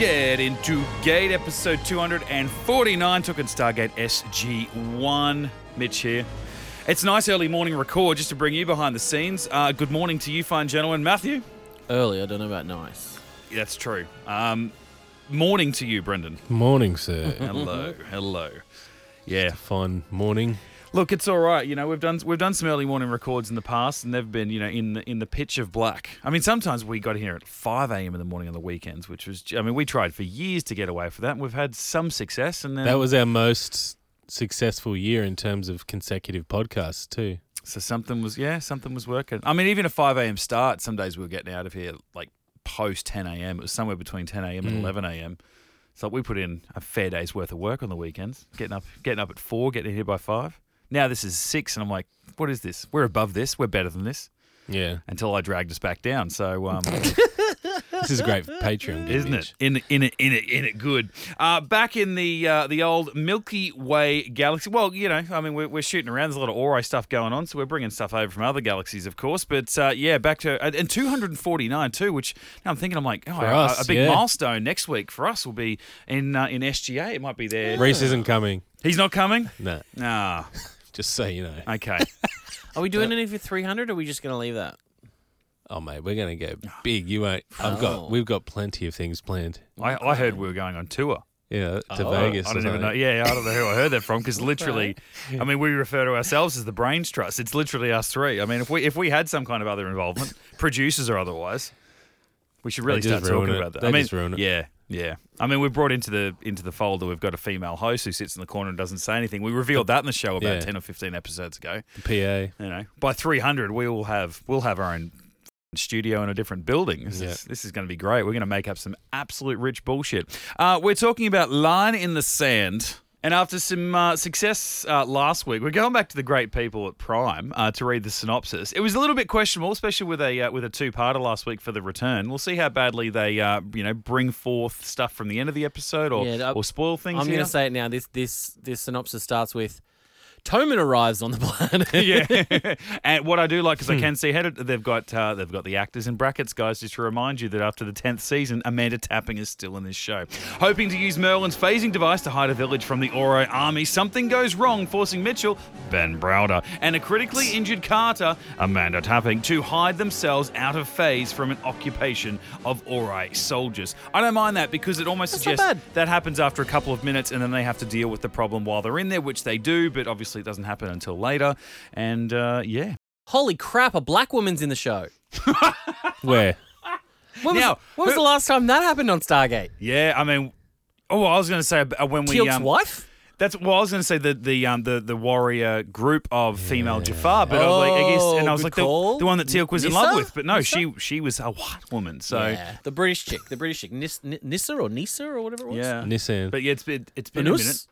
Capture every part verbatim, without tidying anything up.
Get Into Gate, episode two forty-nine, took in Stargate S G one. Mitch here. It's a nice early morning record just to bring you behind the scenes. Uh, good morning to you, fine gentlemen. Matthew? Early, I don't know about nice. Yeah, that's true. Um, morning to you, Brendan. Morning, sir. Hello, hello. Yeah. Fine morning. Look, it's all right. You know, we've done we've done some early morning records in the past, and they've been, you know, in the in the pitch of black. I mean, sometimes we got here at five a.m. in the morning on the weekends, which was, I mean, we tried for years to get away from that, and we've had some success. And then That was our most successful year in terms of consecutive podcasts too. So something was, yeah, something was working. I mean, even a five a.m. start, some days we were getting out of here like post ten a.m. It was somewhere between ten a.m. and Mm. eleven a.m. So we put in a fair day's worth of work on the weekends, getting up getting up at four, getting here by five. Now this is six, and I'm like, what is this? We're above this. We're better than this. Yeah. Until I dragged us back down. So, um, This is great for Patreon, isn't Mitch. it? In in it in it in it good. Uh, back in the uh, the old Milky Way galaxy. Well, you know, I mean, we're, we're shooting around. There's a lot of Ori stuff going on, so we're bringing stuff over from other galaxies, of course. But uh, yeah, back to and two forty-nine too. Which now I'm thinking, I'm like, oh, For a, us, a big yeah. milestone next week for us will be in uh, in S G A. It might be there. Reese isn't coming. He's not coming. No. Ah, Just so you know. okay. Are we doing any for three hundred, or are we just going to leave that? Oh mate, we're gonna go big. You won't. I've Oh. got. We've got plenty of things planned. I, I heard we were going on tour. Yeah, to Oh, Vegas. I or don't even know. something. Yeah, I don't know who I heard that from because literally, I mean, we refer to ourselves as the Brains Trust. It's literally us three. I mean, if we if we had some kind of other involvement, producers or otherwise, we should really They start just ruin talking it. about that. They I mean, just ruin it. yeah, yeah. I mean, we've brought into the into the folder. We've got a female host who sits in the corner and doesn't say anything. We revealed that in the show about Yeah. ten or fifteen episodes ago. The P A. You know, by three hundred, we will have we'll have our own studio in a different building. This Yeah. is this is going to be great. We're going to make up some absolute rich bullshit. Uh, we're talking about Line in the Sand. And after some uh, success uh, last week, we're going back to the great people at Prime uh, to read the synopsis. It was a little bit questionable, especially with a uh, with a two-parter last week for the return. We'll see how badly they uh, you know bring forth stuff from the end of the episode or Yeah, I- or spoil things. I'm going here. to say it now. This this this synopsis starts with Toman arrives on the planet. Yeah, and what I do like is I can see how it- they've got uh, they've got the actors in brackets, guys, just to remind you that after the tenth season, Amanda Tapping is still in this show. Hoping to use Merlin's phasing device to hide a village from the Oro army, something goes wrong, forcing Mitchell, Ben Browder, and a critically injured Carter, Amanda Tapping, to hide themselves out of phase from an occupation of Ori soldiers. I don't mind that because it almost That's not suggests bad. that happens after a couple of minutes, and then they have to deal with the problem while they're in there, which they do, but obviously it doesn't happen until later. And uh, yeah. Holy crap, a black woman's in the show. Where? When was, Now, when was who- the last time that happened on Stargate? Yeah, I mean, oh, I was going to say uh, when we Teal'c's um, wife? That's well, I was going to say the the um the, the warrior group of female Jafar, but I was like, I guess, and I was Oh, like good the, call. the one that Teal'c was in love Nissa? with, but no, Nissa? she she was a white woman, so yeah. Yeah, the British chick, the British chick, Nis, N- Nissa or Nisa or whatever it was. Nissan. But yeah, it's been it's been a minute. Anus?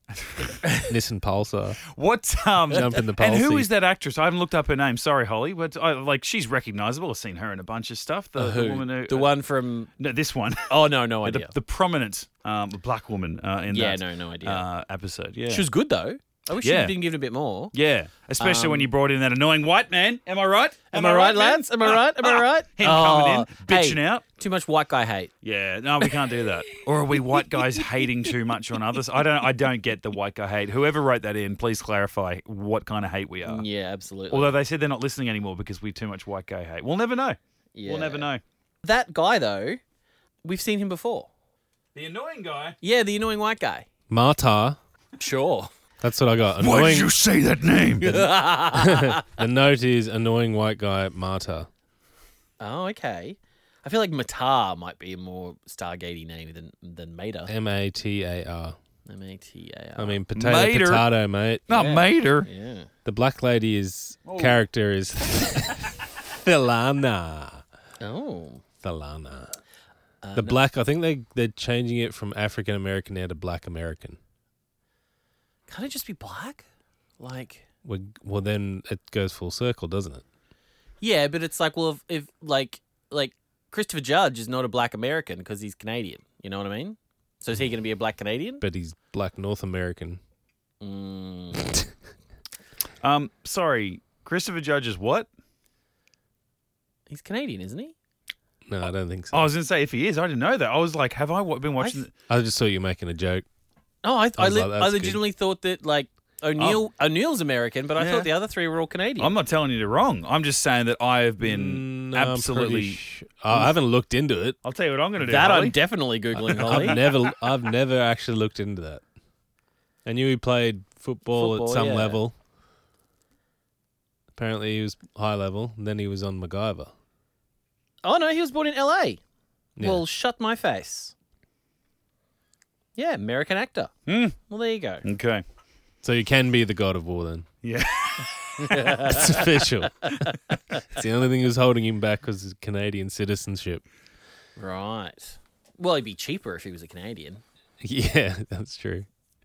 Nissan Pulsar. What um Jump in the and who policy. is that actress? I haven't looked up her name. Sorry, Holly, but I, like she's recognisable. I've seen her in a bunch of stuff. The, Uh, the who? woman who The uh, one from. no, this one. Oh no, no the, idea. the prominent um black woman uh, in Yeah, that no, no idea. uh, episode. Yeah, She was good though. I wish Yeah. she didn't give it a bit more. Yeah, especially Um, when you brought in that annoying white man. Am I right? Am, I right, man? Lance? Am I right? Am I right? Him coming in, Oh, bitching hey, out. Too much white guy hate. Yeah, no, we can't do that. Or are we white guys hating too much on others? I don't. I don't get the white guy hate. Whoever wrote that in, please clarify what kind of hate we are. Yeah, absolutely. Although they said they're not listening anymore because we too much white guy hate. We'll never know. yeah. We'll never know. That guy though, we've seen him before. The annoying guy. Yeah, the annoying white guy. Marta. Sure. That's what I got. Annoying. say that name? The note is annoying white guy Marta. Oh, okay. I feel like Matar might be a more Stargatey name than than Mater. M A T A R. M A T A R. I mean, potato, Mater. potato, mate. Not Yeah. Mater. Yeah. The black lady is character is Thelana. Oh. Thelana. Uh, The no- black. I think they they're changing it from African American now to Black American. Can't it just be black? Like. Well, well, then it goes full circle, doesn't it? Yeah, but it's like, well, if, if like like Christopher Judge is not a black American because he's Canadian. You know what I mean? So is he going to be a black Canadian? But he's Black North American. Mm. Um, sorry, Christopher Judge is what? He's Canadian, isn't he? No, I don't think so. I was going to say, if he is, I didn't know that. I was like, have I wa- been watching... th- I just thought you were making a joke. Oh, I, I, was li- like, I that's legitimately thought that like O'Neill O'Neill's American, but I Yeah. thought the other three were all Canadian. I'm not telling you you're wrong. I'm just saying that I have been Mm, no, I'm absolutely... pretty sh- I haven't looked into it. I'll tell you what I'm going to do, that Holly. I'm definitely googling. Holly. I've never, I've never actually looked into that. I knew he played football, Football, at some yeah. level. Apparently, he was high level. And then he was on MacGyver. Oh no, he was born in L A. Yeah. Well, shut my face. Yeah, American actor. Hmm. Well, there you go. Okay. So you can be the God of War then. Yeah. It's official. It's the only thing that was holding him back was his Canadian citizenship. Right. Well, it'd be cheaper if he was a Canadian. Yeah, that's true.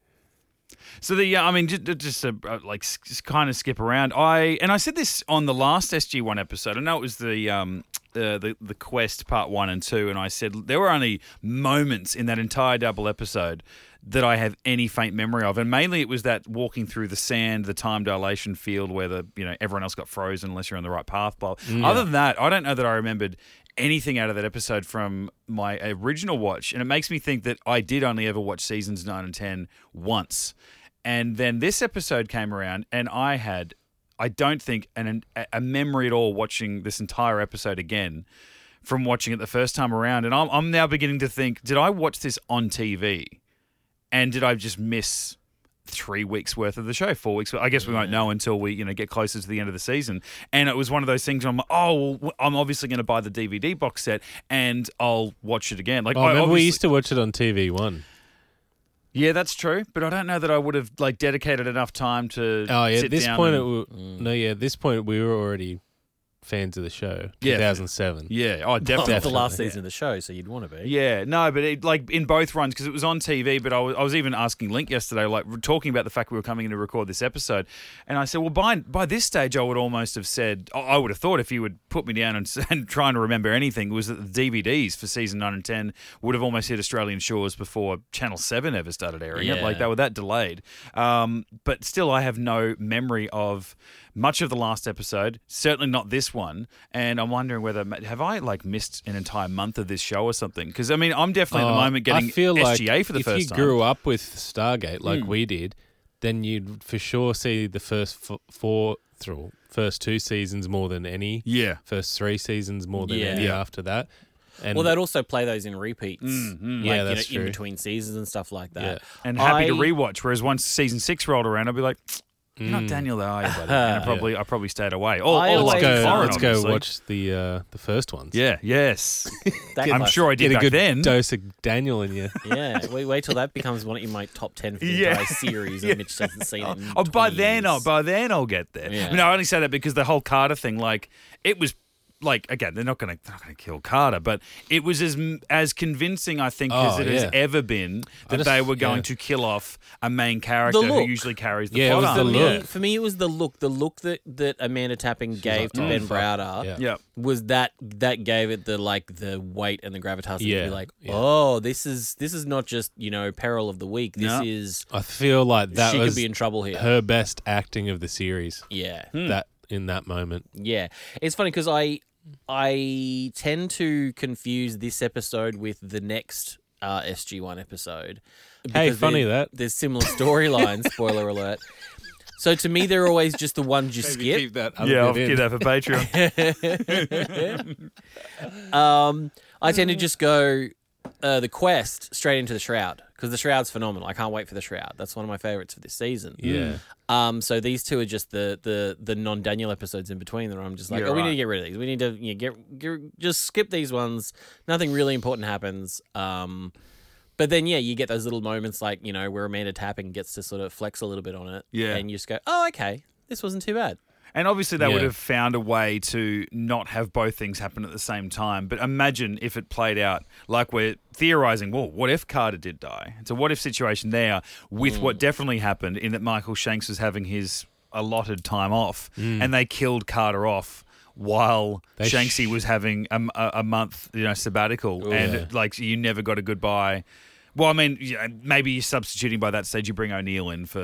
So the yeah, I mean, just, just uh, like s- just kind of skip around. I and I said this on the last S G one episode. I know it was the um the, the the quest part one and two, and I said there were only moments in that entire double episode that I have any faint memory of, and mainly it was that walking through the sand, the time dilation field where the you know everyone else got frozen unless you're on the right path. Blah. Other than that, I don't know that I remembered anything out of that episode from my original watch, and it makes me think that I did only ever watch seasons nine and ten once. And then this episode came around, and I had, I don't think, an, a memory at all watching this entire episode again from watching it the first time around. And I'm, I'm now beginning to think, did I watch this on T V? And did I just miss three weeks worth of the show, four weeks? I guess we won't know until we, you know, get closer to the end of the season. And it was one of those things where I'm like, oh, well, I'm obviously going to buy the D V D box set and I'll watch it again. Like, Oh, I remember we obviously- used to watch it on T V one. Yeah, that's true. But I don't know that I would have like dedicated enough time to. Oh yeah, sit at this down point, and- it w- no, yeah, at this point we were already fans of the show. Yeah. two thousand seven. Yeah, oh, Well, definitely. it's the last Definitely, season of the show, so you'd want to be. Yeah, no, but it, like in both runs because it was on T V. But I was, I was even asking Link yesterday, like talking about the fact we were coming in to record this episode, and I said, well, by by this stage, I would almost have said, I I would have thought if you would put me down and, and trying to remember anything, was that the D V Ds for season nine and ten would have almost hit Australian shores before Channel Seven ever started airing it. Yeah. Like they were that delayed. Um, but still, I have no memory of much of the last episode. Certainly not this one. And I'm wondering whether have I like missed an entire month of this show or something? Because I mean, I'm definitely at the Oh, moment getting I feel S G A like for the if first you time. grew up with Stargate like Mm. we did, then you'd for sure see the first f- four through first two seasons more than any. Yeah. First three seasons more than Yeah. any Yeah. after that. And Well, they'd also play those in repeats. Mm, mm. Like, Yeah, you that's know, in true. between seasons and stuff like that. Yeah. And happy to I- rewatch. Whereas once season six rolled around, I'd be like, "You're not Mm. Daniel, though, are you, buddy?" And I probably, I probably stayed away. Or, I or always- like let's go. foreign, let's go obviously. watch the uh, the first ones. Yeah. Yes. That I'm classic. sure I did Get a back good then. dose of Daniel in you. Yeah, wait, wait till that becomes one in my top ten for the Yeah. entire series, Yeah. and Mitch hasn't seen it. In Oh, by twenty then, years. oh, by then I'll get there. Yeah. I mean, I only say that because the whole Carter thing, like, it was. Like again, they're not going to they're not going to kill Carter, but it was as as convincing, I think, as Oh, it has yeah. ever been that just- they were going yeah. to kill off a main character who look. usually carries the Yeah, it plot was arc. the For me, look. for me, it was the look. The look that, that Amanda Tapping gave like, to "Oh, Ben fuck." Browder Yeah. Yeah. was that that gave it the like the weight and the gravitas. To Yeah, be like, yeah. oh, this is this is not just you know peril of the week. This No. is I feel like that she was could be in trouble here. her best acting of the series. yeah, That in that moment. yeah. It's funny because I I tend to confuse this episode with the next uh, S G one episode. Hey, because funny there- that. there's similar storylines. Spoiler alert. So to me, they're always just the ones you skip. that Yeah, I'll keep that for Patreon. Um, I tend to just go uh, the quest straight into the Shroud because the Shroud's phenomenal. I can't wait for the Shroud. That's one of my favorites for this season. Yeah. Um, so these two are just the the the non Daniel episodes in between that I'm just like, You're oh, we right. need to get rid of these. We need to you know, get, get just skip these ones. Nothing really important happens. Um, but then yeah, you get those little moments like you know where Amanda Tapping gets to sort of flex a little bit on it. Yeah. and you just go, oh, okay, this wasn't too bad. And obviously, they would Yeah. have found a way to not have both things happen at the same time. But imagine if it played out like we're theorizing, well, what if Carter did die? It's a what if situation there with what definitely happened in that Michael Shanks was having his allotted time off and they killed Carter off while They Shanksy sh- was having a, a, a month, you know, sabbatical. Ooh. and Yeah. like you never got a goodbye. Well, I mean, yeah, maybe you're substituting by that stage. You bring O'Neill in for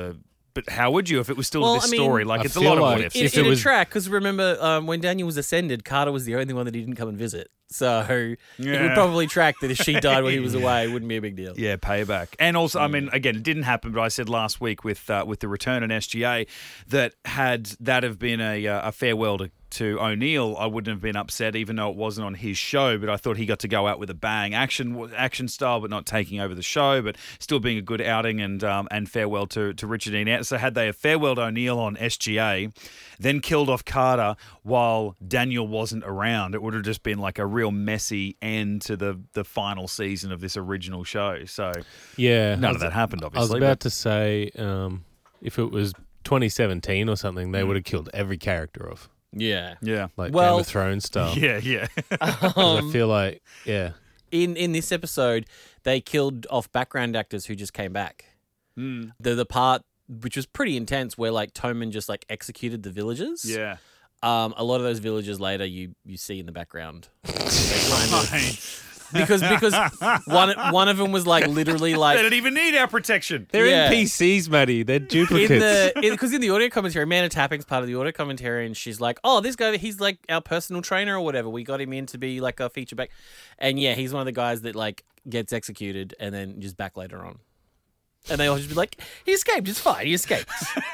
But how would you if it was still Well, this I mean, story? Like, I it's a feel lot of like what ifs. It, If it it was- track because remember um, when Daniel was ascended, Carter was the only one that he didn't come and visit. So it would Yeah. probably track that if she died when he was away, it wouldn't be a big deal. Yeah, payback. And also, I mean, again, it didn't happen, but I said last week with uh, with the return in S G A that had that have been a, uh, a farewell to, to O'Neill, I wouldn't have been upset, even though it wasn't on his show. But I thought he got to go out with a bang, action action style, but not taking over the show, but still being a good outing and um, and farewell to, to Richard Dean. So had they have farewelled O'Neill on S G A, then killed off Carter while Daniel wasn't around, it would have just been like a real messy end to the, the final season of this original show. So Yeah. none I of was- that happened, I was obviously. about but- to say, um, if it was twenty seventeen or something, they would have killed every character off, Yeah. yeah. like Well- Game of Thrones style. Yeah, yeah. 'Cause Um, I feel like, yeah, in in this episode, they killed off background actors who just came back. Mm, The the part which was pretty intense, where like Toman just like executed the villagers. yeah. Um, a lot of those villagers later you you see in the background. They kind of- because because one one of them was like literally They like don't even need our protection. they're Yeah. N P Cs, Matty. They're in duplicates. the because in, the audio commentary, Amanda Tapping's part of the audio commentary, and she's like, "Oh, this guy, he's like our personal trainer or whatever. We got him in to be like a feature back, and yeah, he's one of the guys that like gets executed and then just back later on." And they all just be like, "He escaped. It's fine. He escaped."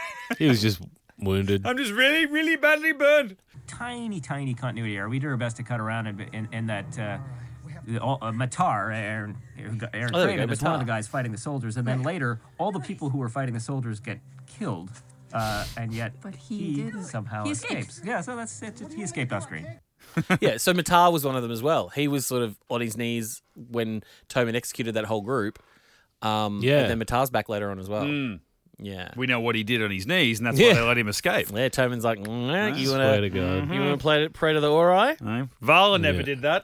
He was just wounded. I'm just really, really badly burned. Tiny, tiny continuity error. We did our best to cut around it, in, in that uh, the- all- uh, Matar, Aaron, Aaron Oh, there we go, Craven, is one of Matar. the guys fighting the soldiers, and then later, all the people who were fighting the soldiers get killed, uh, and yet But he didn't. somehow He escaped. escapes. Yeah, so that's it. He escaped off screen. Yeah, so Matar was one of them as well. He was sort of on his knees when Toman executed that whole group. Um, Yeah. and then Matar's back later on as well. Mm. Yeah. We know what he did on his knees, and that's Yeah. why they let him escape. Yeah, Toman's like, "Nah, you Swear want to to God. you want to play pray to the Ori? No. Vala never Yeah. did that.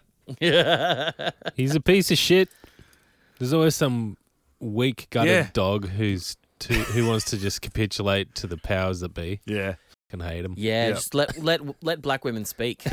He's a piece of shit. There's always some weak gutted Yeah. dog who's too, who wants to just capitulate to the powers that be. Yeah. Can hate him. Yeah, Yep. just let let let black women speak.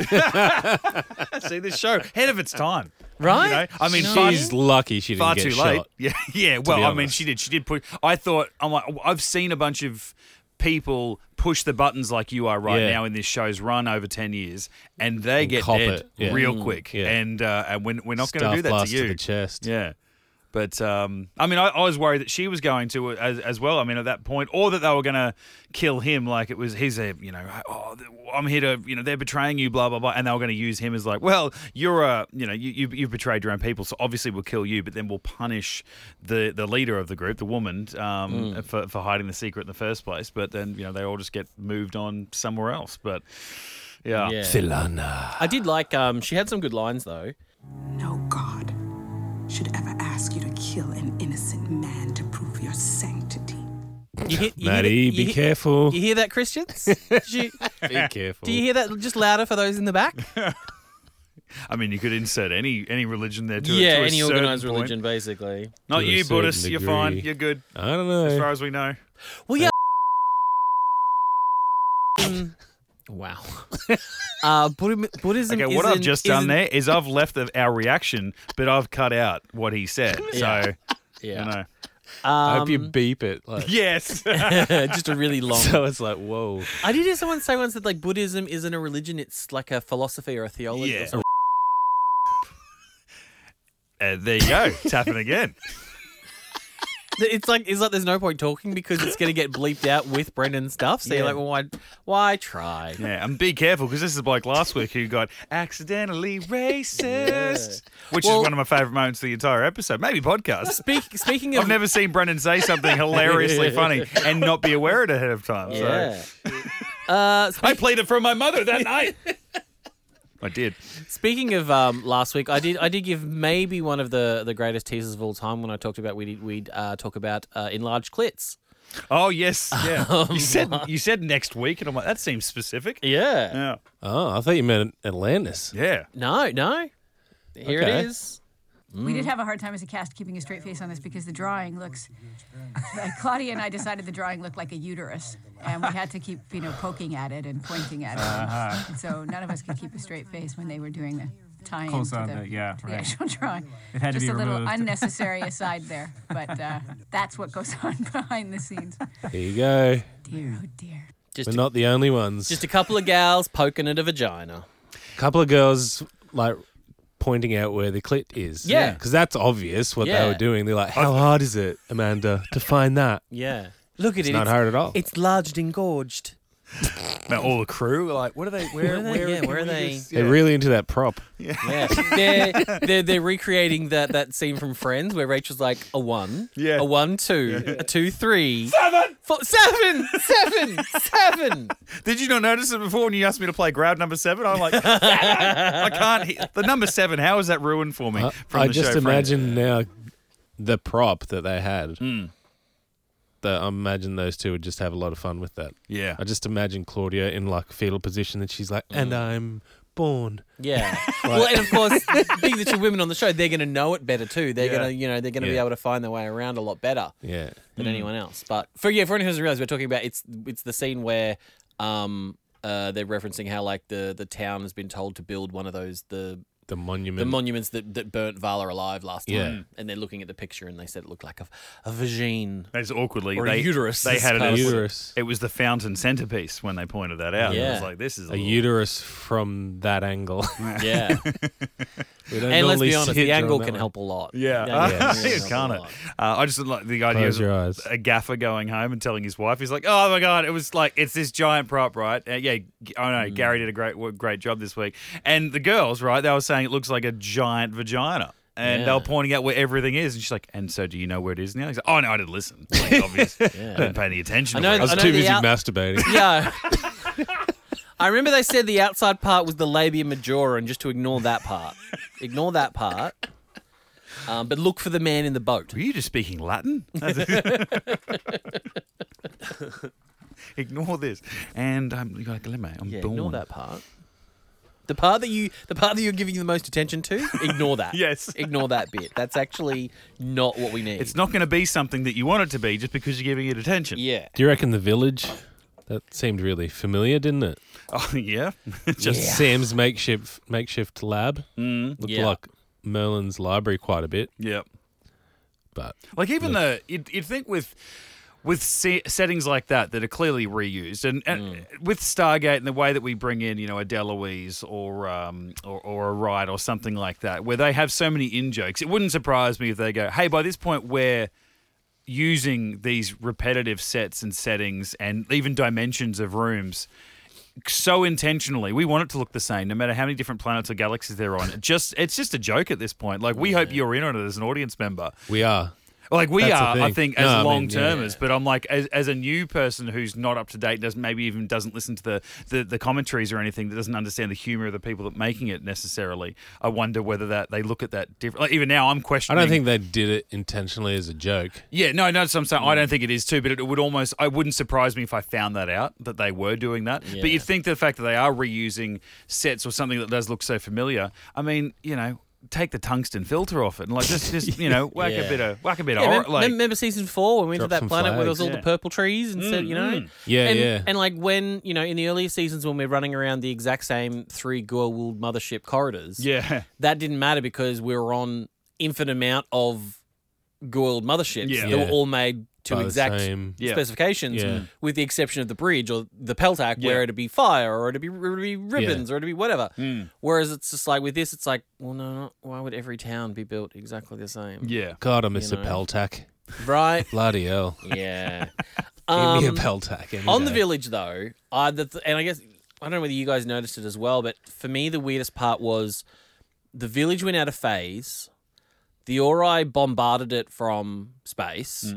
See, this show, ahead of its time. Right? You know? I mean, No. far, She's lucky she didn't far get too shot. late. Yeah, yeah. Well, be I mean, honest. she did. She did push. I thought, I'm like, I've seen a bunch of people push the buttons like you are right Yeah. now in this show's run over ten years, and they get cop dead it, yeah. real Mm, quick. yeah. And uh, and we're, we're not going to Staff do that blast to you. the chest. Yeah. But, um, I mean, I, I was worried that she was going to as, as well. I mean, at that point, or that they were going to kill him. Like it was, he's a, you know, oh, I'm here to, you know, they're betraying you, blah, blah, blah. And they were going to use him as like, well, you're a, you know, you, you, you've betrayed your own people. So obviously we'll kill you, but then we'll punish the, the leader of the group, the woman, um, for, for hiding the secret in the first place. But then, you know, they all just get moved on somewhere else. But yeah. Yeah. Filana. I did like um she had some good lines though. No God should ever ask you to kill an innocent man to prove your sanctity. You hear, you Maddie, hear, be you hear- careful. You hear that, Christians? Did you- Be careful. do you hear that just louder for those in the back? I mean, you could insert any any religion there to, yeah, to a any certain organized point. religion basically. Not To a you, certain Buddhists. You're fine. degree. You're good, I don't know. as far as we know. Well, yeah. Um, wow. Uh, Buddhism, Buddhism Okay, what I've isn't- just done isn't- there is I've left the, our reaction, but I've cut out what he said. Yeah. So, Yeah. you know. I hope you Um, beep it. Like, Yes. just a really long. so it's like, whoa. I did hear someone say once that like Buddhism isn't a religion; it's like a philosophy or a theology. Yeah. Or something. Uh, there you go. It's happened again. It's like it's like there's no point talking because it's going to get bleeped out with Brendan's stuff. So Yeah. you're like, well, why, why try? Yeah, and be careful because this is like last week who got accidentally racist, which Well- is one of my favourite moments of the entire episode. Maybe podcast. Speak, speaking of I've never seen Brendan say something hilariously funny and not be aware of it ahead of time. yeah. So Uh, I played it for my mother that night. I did. Speaking of um, last week, I did I did give maybe one of the, the greatest teasers of all time when I talked about we'd we'd uh, talk about uh, enlarged clits. Oh yes, yeah. Um, you said you said next week, and I'm like, that seems specific. Yeah. Yeah, Oh, I thought you meant Atlantis. yeah. No, no. Here Okay. it is. We did have a hard time as a cast keeping a straight face on this because the drawing looks. Like Claudia and I decided the drawing looked like a uterus, and we had to keep, you know, poking at it and pointing at it. And so none of us could keep a straight face when they were doing the, tie into Close the, on the- yeah, to the right. actual drawing. It had to Just be a little removed. unnecessary aside there, but uh, that's what goes on behind the scenes. There you go. Dear, oh dear. Just We're a, not the only ones. just a couple of gals poking at a vagina. couple of girls like pointing out where the clit is. Yeah. Because that's obvious what they Yeah. were doing. They're like, how hard is it, Amanda, to find that? Yeah. Look at It's it. not hard at all. It's large and engorged. Now, all the crew are like, what are they? Where, Where are they? where, Yeah, can where are we they? just- They're yeah. really into that prop. Yeah. they're, they're, they're recreating that, that scene from Friends where Rachel's like, a one, Yeah. a one, two, a two, three. Seven! Four, seven! Seven! Seven! Did you not notice it before when you asked me to play grab number seven? I'm like, seven! I can't hear. The number seven, how is that ruined for me? I, From I the just show Friends? imagine now the prop that they had. Mm. The, I imagine those two would just have a lot of fun with that. Yeah. I just imagine Claudia in like a fetal position and she's like, and I'm born. Yeah. Well, and of course, being the two women on the show, they're going to know it better too. They're Yeah. going to, you know, they're going to be Yeah. able to find their way around a lot better Yeah. than anyone else. But for yeah, for anyone who doesn't realize, we're talking about it's it's the scene where um uh they're referencing how like the the town has been told to build one of those the The monument. the monuments that, that burnt Vala alive last time. Yeah. And they're looking at the picture and they said it looked like a, a vagine. That's awkwardly. Or a they, uterus, They this had it kind as of- uterus. It was the fountain centerpiece when they pointed that out. It Yeah. was like, this is a, A little- uterus from that angle. Yeah. We don't And let's normally be honest, see it the angle drawn that can way. help a lot. Yeah, The angle yeah. can really help a can't it? lot. Uh, I just like the idea Close of your eyes. a gaffer going home and telling his wife, he's like, "Oh my god, it was like it's this giant prop, right? Uh, yeah, G- I know Mm. Gary did a great wo- great job this week." And the girls, right? They were saying it looks like a giant vagina. And they Yeah. were pointing out where everything is, and she's like, "And so, do you know where it is now?" He's like, "Oh no, I didn't listen. Like, obvious. I didn't pay any attention." I to know- where it I was I was." too the busy out- masturbating. Yeah. I remember they said the outside part was the labia majora, and just to ignore that part. Ignore that part. Um, but look for the man in the boat. Were you just speaking Latin? Ignore this. And um, you got a glimmer. I'm Yeah, born. ignore that part. The part that you, the part that you're giving the most attention to, ignore that. Yes. Ignore that bit. That's actually not what we need. It's not going to be something that you want it to be just because you're giving it attention. Yeah. Do you reckon the village? That seemed really familiar, didn't it? Oh yeah. Just Yeah. Sam's makeshift makeshift lab. Mm, Looked Yeah. like Merlin's library quite a bit, yeah. but Like even the you'd, you'd think with with se- settings like that that are clearly reused, and, and with Stargate and the way that we bring in, you know, a Deloise or um or, or a Wright or something like that, where they have so many in jokes, it wouldn't surprise me if they go, "Hey, by this point we're using these repetitive sets and settings and even dimensions of rooms." So intentionally, we want it to look the same, no matter how many different planets or galaxies they're on. It just, it's just a joke at this point. Like we hope you're in on it as an audience member. we are. Like we That's the are, I thing. think, No, as I mean, long yeah, termers. yeah. But I'm like, as, as a new person who's not up to date, doesn't maybe even doesn't listen to the, the the commentaries or anything, that doesn't understand the humor of the people that making it necessarily. I wonder whether that they look at that different. Like even now, I'm I questioning. don't think they did it intentionally as a joke. Yeah, no, no. So I'm saying I don't think it is too, but it would almost. I wouldn't surprise me if I found that out that they were doing that. Yeah. But you'd think the fact that they are reusing sets or something that does look so familiar. I mean, you know, take the tungsten filter off it and like just, just you know, whack Yeah. a bit of whack a bit Yeah, of mem- or, like. remember season four when we went to Drop that some planet where there was all flags. the purple trees and said, you know, Yeah, and, yeah. and like when you know in the earlier seasons when we're running around the exact same three Goa'uld mothership corridors, yeah. that didn't matter because we were on infinite amount of Goa'uld motherships Yeah. that were Yeah. all made to By the exact same- Yeah. specifications, Yeah. with the exception of the bridge or the Peltac, Yeah. where it'd be fire or it'd be, it'd be ribbons or it'd be whatever. Mm. Whereas it's just like with this, it's like, well, no, no, why would every town be built exactly the same? Yeah. God, I miss You a know. Peltac. Right? Bloody hell. Yeah. Give me a Um, Peltac. any on the day. village, though, I the th- and I guess I don't know whether you guys noticed it as well, but for me, the weirdest part was the village went out of phase. The Ori bombarded it from space,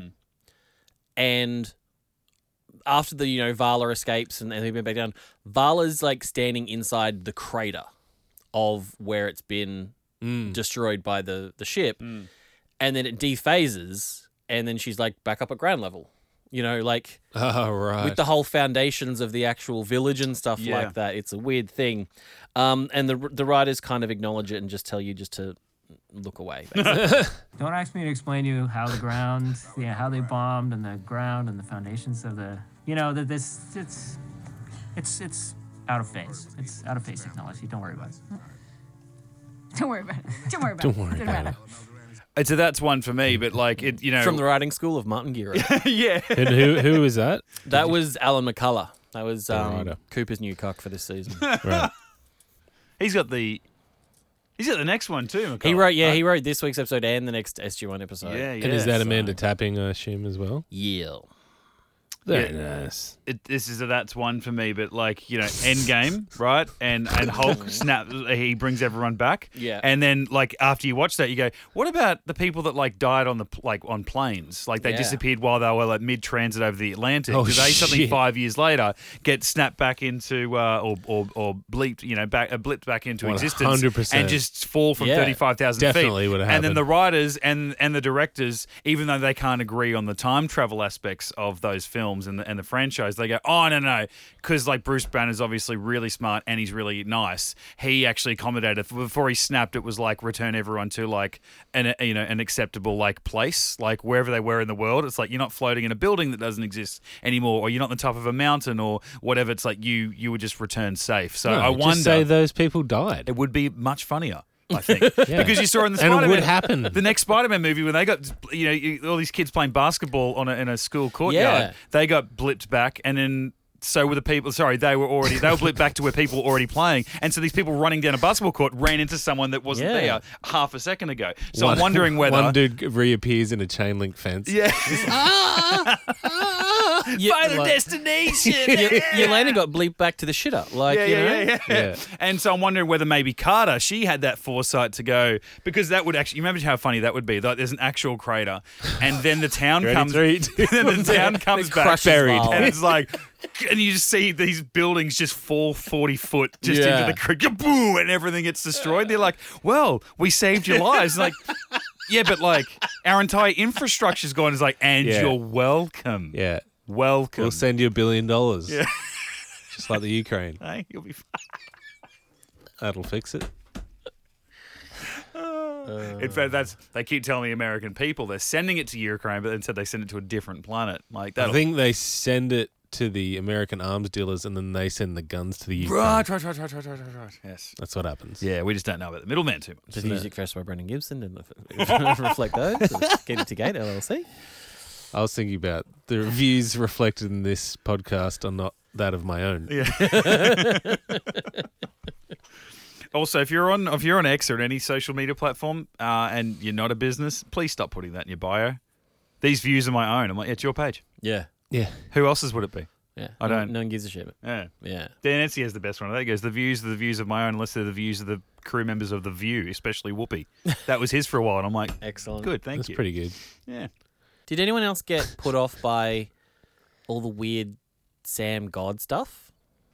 and after the you know Vala escapes and, and they went back down, Vala's like standing inside the crater of where it's been destroyed by the the ship, and then it dephases, and then she's like back up at ground level. You know, like Oh, right. with the whole foundations of the actual village and stuff Yeah. like that. It's a weird thing. Um, and the the writers kind of acknowledge it and just tell you just to look away. basically. Don't ask me to explain to you how the ground, yeah, how they bombed and the ground and the foundations of the, you know, that this, it's, it's, it's out of phase. It's out of phase technology. Don't worry about it. Don't worry about it. Don't worry about Don't it. worry Doesn't about matter. And so that's one for me, but like it, you know, From the writing school of Martin Giro. yeah. And who who was that? That was Alan McCullough. That was The um, writer. Cooper's new cock for this season. Right. He's got the, he's got the next one too. McCullough. He wrote, yeah, he wrote this week's episode and the next S G one episode. Yeah, yeah. And is that so- Amanda Tapping, I assume, as well? Yeah. Very Yeah. nice. It, this is a that's one for me, but like you know, Endgame, right? And and Hulk snap, he brings everyone back. Yeah. And then like after you watch that, you go, what about the people that like died on the pl- like on planes? Like they Yeah. disappeared while they were like mid transit over the Atlantic. Oh, Do they something shit. five years later get snapped back into uh, or or or bleeped, you know, back uh, blipped back into existence one hundred percent. and just fall from Yeah. thirty five thousand feet? Definitely would have And then happened. the writers and and the directors, even though they can't agree on the time travel aspects of those films and the, and the franchise, they go, oh no no, because like Bruce Banner's obviously really smart and he's really nice. He actually accommodated before he snapped. It was like return everyone to like an you know an acceptable like place, like wherever they were in the world. It's like you're not floating in a building that doesn't exist anymore, or you're not on the top of a mountain or whatever. It's like you you would just return safe. So No, I just wonder say those people died. it would be much funnier. I think because you saw in the And it Spider-Man, would happen. the next Spider-Man movie when they got you know you, all these kids playing basketball on a, in a school courtyard, Yeah. they got blipped back, and then so were the people. Sorry, they were already they were blipped back to where people were already playing, and so these people running down a basketball court ran into someone that wasn't Yeah. there half a second ago. So One- I'm wondering whether one dude reappears in a chain link fence. yeah, You- Final like- Destination. Y- Yelena got bleeped back to the shitter. Like, Yeah, you yeah, know? yeah, yeah, Yeah. And so I'm wondering whether maybe Carter, she had that foresight to go, because that would actually, you remember how funny that would be? Like, there's an actual crater, and then the town Ready, comes, three, two, then the town comes back, crushes buried. Val. and it's like, and you just see these buildings just fall forty foot just Yeah. into the creek, boom, and everything gets destroyed. They're like, well, we saved your lives. Like, yeah, but like, our entire infrastructure's gone. It's like, and Yeah. you're welcome. Yeah. Welcome. We'll send you a billion dollars. Yeah. Just like the Ukraine. Hey, you'll be fine. That'll fix it. In fact, that's they keep telling the American people they're sending it to Ukraine, but instead they send it to a different planet. Like that. I think they send it to the American arms dealers and then they send the guns to the Ukraine. Right, right, right, right, right, right, right, right. Yes. That's what happens. Yeah, we just don't know about the middleman too much. The music first by Brendan Gibson didn't reflect those. Get it to Gate L L C. I was thinking about the reviews reflected in this podcast are not that of my own. Yeah. Also, if you're on if you're on X or any social media platform uh, and you're not a business, please stop putting that in your bio. These views are my own. I'm like, it's your page. Yeah. Yeah. Who else's would it be? Yeah. I No- don't- No one gives a shit. Yeah. Yeah. Dan Etsy has the best one. That goes, the views are the views of my own, unless they're the views of the crew members of The View, especially Whoopi. That was his for a while, and I'm like, Excellent. good, thank That's you. pretty good. Yeah. Did anyone else get put off by all the weird Sam God stuff?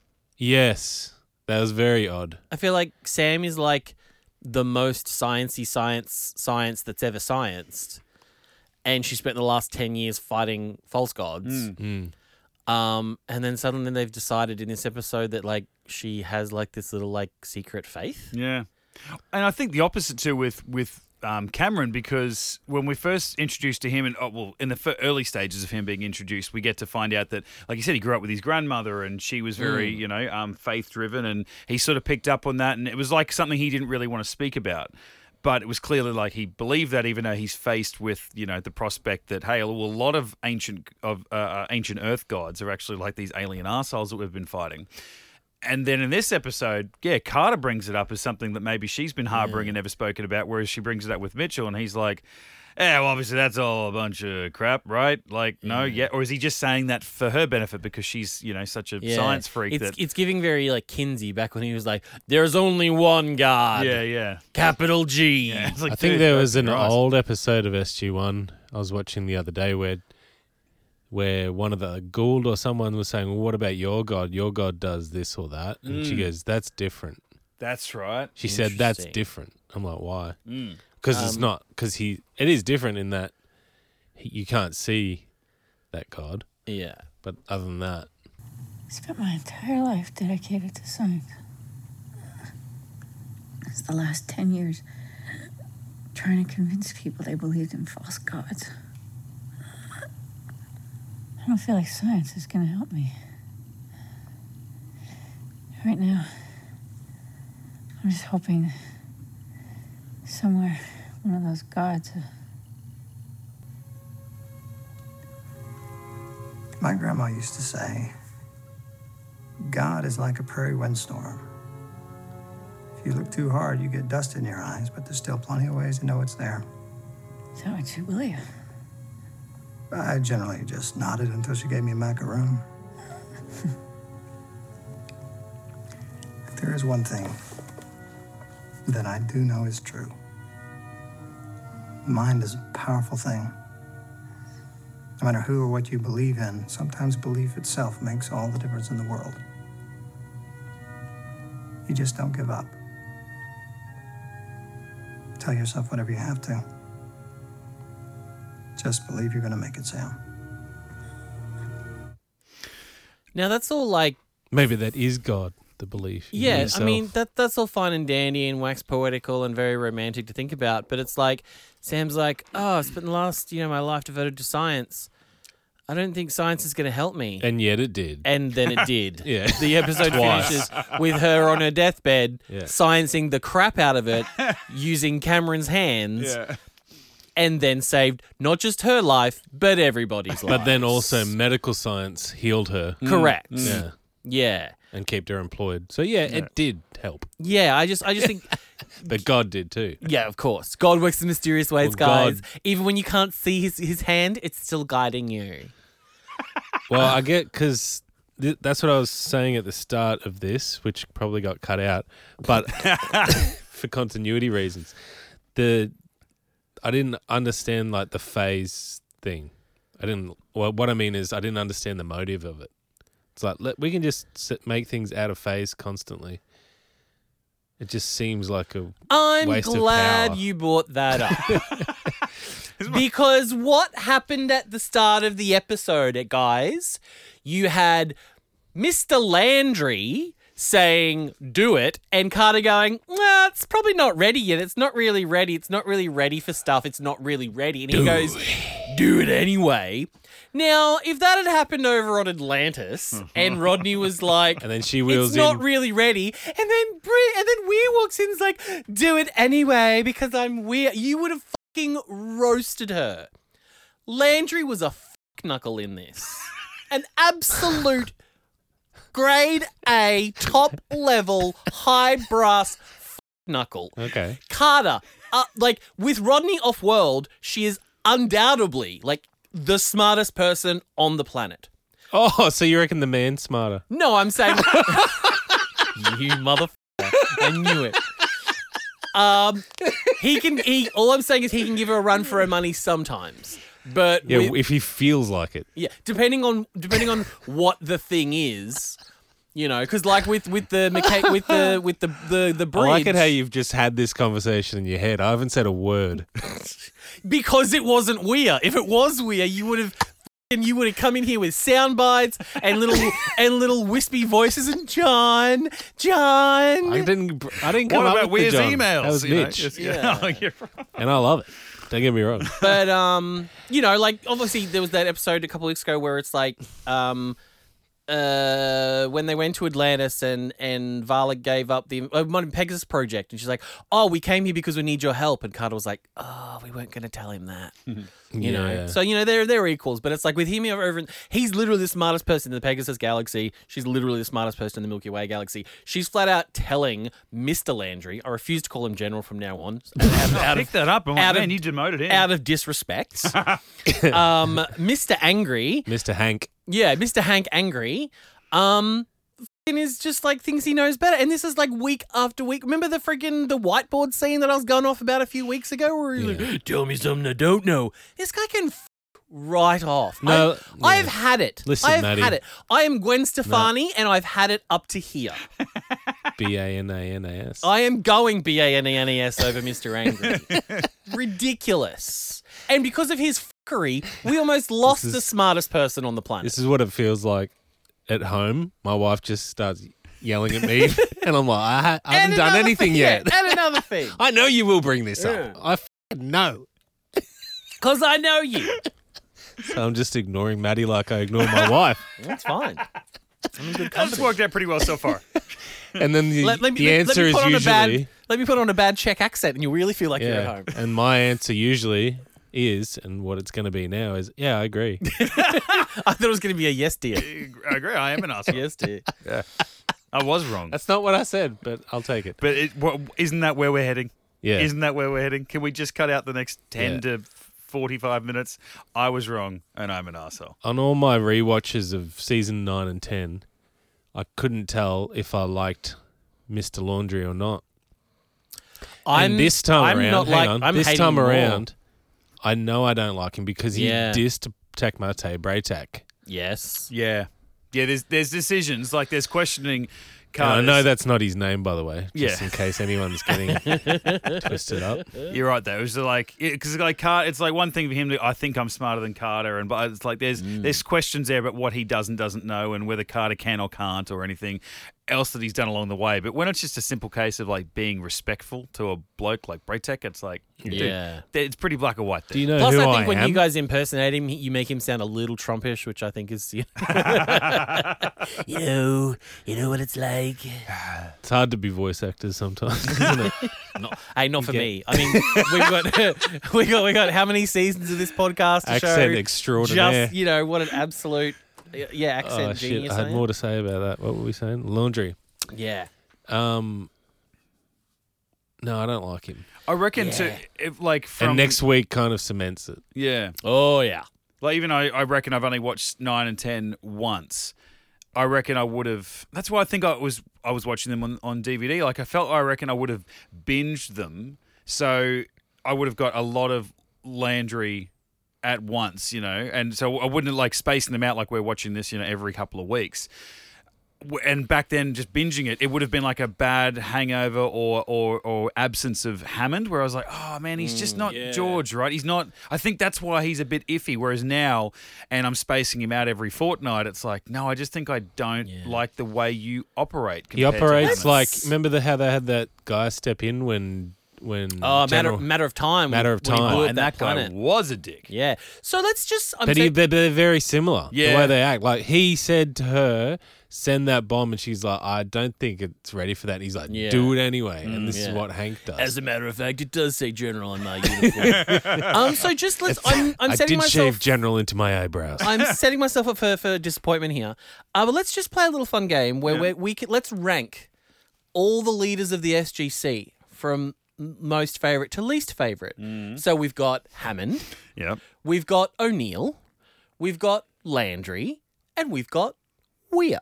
Yes. That was very odd. I feel like Sam is like the most sciencey science science that's ever scienced, and she spent the last ten years fighting false gods. Mm. Um, and then suddenly they've decided in this episode that like she has like this little like secret faith. Yeah. And I think the opposite too with with um, Cameron, because when we first introduced to him, and oh, well, in the f- early stages of him being introduced, we get to find out that, like you said, he grew up with his grandmother, and she was very, you know, um, faith driven, and he sort of picked up on that, and it was like something he didn't really want to speak about. But it was clearly like he believed that, even though he's faced with, you know, the prospect that, hey, well, a lot of ancient of uh, ancient Earth gods are actually like these alien arseholes that we've been fighting. And then in this episode, yeah, Carter brings it up as something that maybe she's been harboring and never spoken about, whereas she brings it up with Mitchell, and he's like, yeah, well, obviously that's all a bunch of crap, right? Like, no, yeah. Or is he just saying that for her benefit because she's, you know, such a Yeah. science freak It's that... it's giving very like Kinsey back when he was like, "There's only one God, Yeah, yeah. capital G." Yeah, it's like, I think dude, there was an Christ. old episode of S G one I was watching the other day where where one of the Gould or someone was saying, well, what about your God? Your God does this or that. And she goes, that's different. That's right. She said, that's Interesting. different. I'm like, why? Mm. Because it's Um, not, because he, it is different in that he, you can't see that God. Yeah. But other than that, I spent my entire life dedicated to science. It's the last ten years trying to convince people they believed in false gods. I don't feel like science is going to help me. Right now, I'm just hoping somewhere, one of those gods. My grandma used to say, God is like a prairie windstorm. If you look too hard, you get dust in your eyes, but there's still plenty of ways to know it's there. So would you believe? I generally just nodded until she gave me a macaroon. If there is one thing that I do know is true, mind is a powerful thing. No matter who or what you believe in, sometimes belief itself makes all the difference in the world. You just don't give up. Tell yourself whatever you have to. Just believe you're going to make it, Sam. Now, that's all like, Maybe that is God, the belief. in yeah, I yourself. mean, that that's all fine and dandy and wax poetical and very romantic to think about. But it's like, Sam's like, oh, I've spent the last, you know, my life devoted to science. I don't think science is going to help me. And yet it did. And then it did. Yeah. The episode Twice. finishes with her on her deathbed, Yeah. sciencing the crap out of it using Cameron's hands, and then saved not just her life, but everybody's life. But then also medical science healed her. Correct. Yeah. Yeah. And kept her employed. So yeah, it did help. Yeah, I just I just think But God did too. yeah, of course. God works in mysterious ways, Well, guys. God- Even when you can't see his, his hand, it's still guiding you. Well, I get because th- that's what I was saying at the start of this, which probably got cut out, but for continuity reasons, the I didn't understand like the phase thing. I didn't. Well, what I mean is I didn't understand the motive of it. It's like let, we can just sit, make things out of phase constantly. It just seems like a I'm waste of glad power. you brought that up. Because what happened at the start of the episode, guys, you had Mister Landry saying, do it, and Carter going, nah, it's probably not ready yet. It's not really ready. It's not really ready for stuff. It's not really ready. And he goes, do it anyway. Now, if that had happened over on Atlantis and Rodney was like, and then she wheels it's not in. really ready, and then Bri- and then Weir walks in and is like, do it anyway because I'm Weir. You would have fucking roasted her. Landry was a fuck knuckle in this. An absolute grade A, top level, high brass fuck knuckle. Okay. Carter, uh, like with Rodney off world, she is undoubtedly like the smartest person on the planet. Oh, so you reckon the man's smarter? No, I'm saying you motherfucker. I knew it. Um, he can. He. All I'm saying is he can give her a run for her money sometimes. But Yeah, with- if he feels like it. yeah, depending on depending on what the thing is, you know, because like with with the mecha- with the with the the the bridge, I like it how you've just had this conversation in your head. I haven't said a word. because it wasn't Weir. If it was Weir, you would have. And you would have come in here with sound bites and little and little wispy voices and John, John. I didn't. I didn't come What up about with the Weir's John. emails? That was you know, Mitch, just- Yeah. Oh, you're right. and I love it. Don't get me wrong. But um, you know, like obviously there was that episode a couple weeks ago where it's like um, uh, when they went to Atlantis and and Vala gave up the uh, Modern Pegasus project, and she's like, "Oh, we came here because we need your help," and Carter was like, "Oh, we weren't going to tell him that." You know, Yeah. so you know they're they're equals, but it's like with him over, over he's literally the smartest person in the Pegasus galaxy. She's literally the smartest person in the Milky Way galaxy. She's flat out telling Mister Landry, I refuse to call him General from now on, out, out Pick of that up and out like, of- man, you demoted him. out of disrespect. um, Mister Angry, Mister Hank. yeah, Mister Hank Angry, um, f***ing is just like thinks he knows better, and this is like week after week. Remember the freaking the whiteboard scene that I was going off about a few weeks ago, where he's like, "Tell me something I don't know." This guy can f- right off. No, I've, I've yeah. had it. Listen, I've Maddie. had it. I am Gwen Stefani, and I've had it up to here. B A N A N A S. I am going B A N E N E S over Mister Angry. Ridiculous. And because of his fuckery, we almost lost is- the smartest person on the planet. This is what it feels like at home. My wife just starts yelling at me, and I'm like, I, ha- I haven't And done another anything thing, yet. yeah, and another thing. I know you will bring this Yeah. up. I f***ing know. Because I know you. So I'm just ignoring Maddie like I ignore my wife. That's fine. I'm in good That's company. worked out pretty well so far. And then the, Let, let me, the let, answer let me is put on usually... a bad, let me put on a bad Czech accent and you'll really feel like you're at yeah. home. And my answer usually is, and what it's going to be now is, yeah, I agree. I thought it was going to be a yes, dear. I agree. I am an asshole. Yes, dear. Yeah. I was wrong. That's not what I said, but I'll take it. But it, what, isn't that where we're heading? Yeah. Isn't that where we're heading? Can we just cut out the next ten Yeah. to forty-five minutes? I was wrong, and I'm an arsehole. On all my rewatches of season nine and ten, I couldn't tell if I liked Mister Laundry or not. I'm, and this time I'm around, not hang like, on, I'm this hating time more. around, I know I don't like him because he Yeah. dissed Tekmate Braytak. Yes. Yeah. Yeah, there's there's decisions. Like, there's questioning And I Carter's. know that's not his name, by the way, just Yeah. in case anyone's getting twisted up. You're right, though. It was like, because like Carter, it's like one thing for him to, I think I'm smarter than Carter, and but it's like there's Mm. there's questions there about what he does and doesn't know, and whether Carter can or can't, or anything else that he's done along the way. But when it's just a simple case of like being respectful to a bloke like Braytek, it's like, dude, Yeah. it's pretty black or white. There. Do you know Plus, who I think when am? you guys impersonate him, he- you make him sound a little Trumpish, which I think is, you you know, you know what it's like. It's hard to be voice actors sometimes, isn't it? Not, hey, not for get- me. I mean, we've got we got we got how many seasons of this podcast to Accent show? extraordinaire. Just you know what an absolute yeah accent Oh, shit. genius. I I had am. more to say about that. What were we saying? Laundry. Yeah. Um, no, I don't like him. I reckon Yeah. to if, like from and next week kind of cements it. yeah. Oh yeah. Like, even I, I reckon I've only watched nine and ten once. I reckon I would have. That's why I think I was I was watching them on, on D V D. Like, I felt I reckon I would have binged them, so I would have got a lot of Landry at once, you know, and so I wouldn't like spacing them out like we're watching this, you know, every couple of weeks. W- And back then, just binging it, it would have been like a bad hangover or or, or absence of Hammond, where I was like, oh man, he's just not yeah. George, right? He's not. I think that's why he's a bit iffy. Whereas now, and I'm spacing him out every fortnight, it's like, no, I just think I don't Yeah. like the way you operate. He compared to operates Hammond. like, remember the, how they had that guy step in when when Oh, matter General, matter of time. Matter of when he time. blew up and that, guy planet. was a dick. Yeah. So let's just. I'm but he, saying- they're, they're very similar. Yeah. The way they act. Like, he said to her, send that bomb, and she's like, I don't think it's ready for that. And he's like, Yeah. do it anyway. And this yeah. is what Hank does. As a matter of fact, it does say General on my uniform. um. So just let's. I'm. I'm I setting did myself. shave General into my eyebrows. I'm setting myself up for, for disappointment here. Uh, but let's just play a little fun game where we we can, let's rank all the leaders of the S G C from m- most favourite to least favourite. So we've got Hammond, Yep. we've got O'Neill, we've got Landry, and we've got Weir.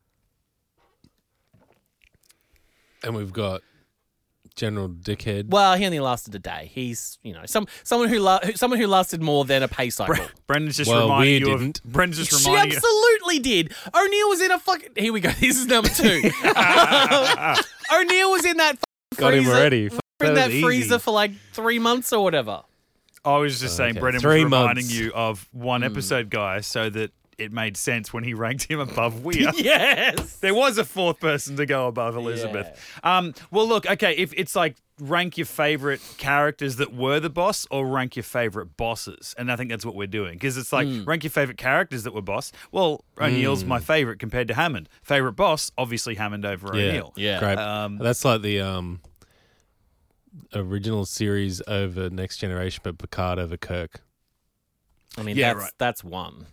And we've got General Dickhead. Well, he only lasted a day. He's you know some someone who, la- who someone who lasted more than a pay cycle. Brendan's just Well, reminding we you didn't. of. Brendan's just She reminding you. absolutely did. O'Neill was in a fucking. Here we go. This is number two. O'Neill was in that f- Got him freezer- already. in That that was easy. freezer for like three months or whatever. I was just saying, Okay. Brendan Three was reminding months. you of one episode, guy, so that it made sense when he ranked him above Weir. Yes. There was a fourth person to go above Elizabeth. Um, well, look, okay, if it's like rank your favorite characters that were the boss or rank your favorite bosses. And I think that's what we're doing because it's like rank your favorite characters that were boss. Well, O'Neill's my favorite compared to Hammond. Favorite boss, obviously Hammond over Yeah, O'Neill. Yeah. Great. Um, That's like the um, original series over Next Generation, but Picard over Kirk. I mean, Yeah, that's right. that's one.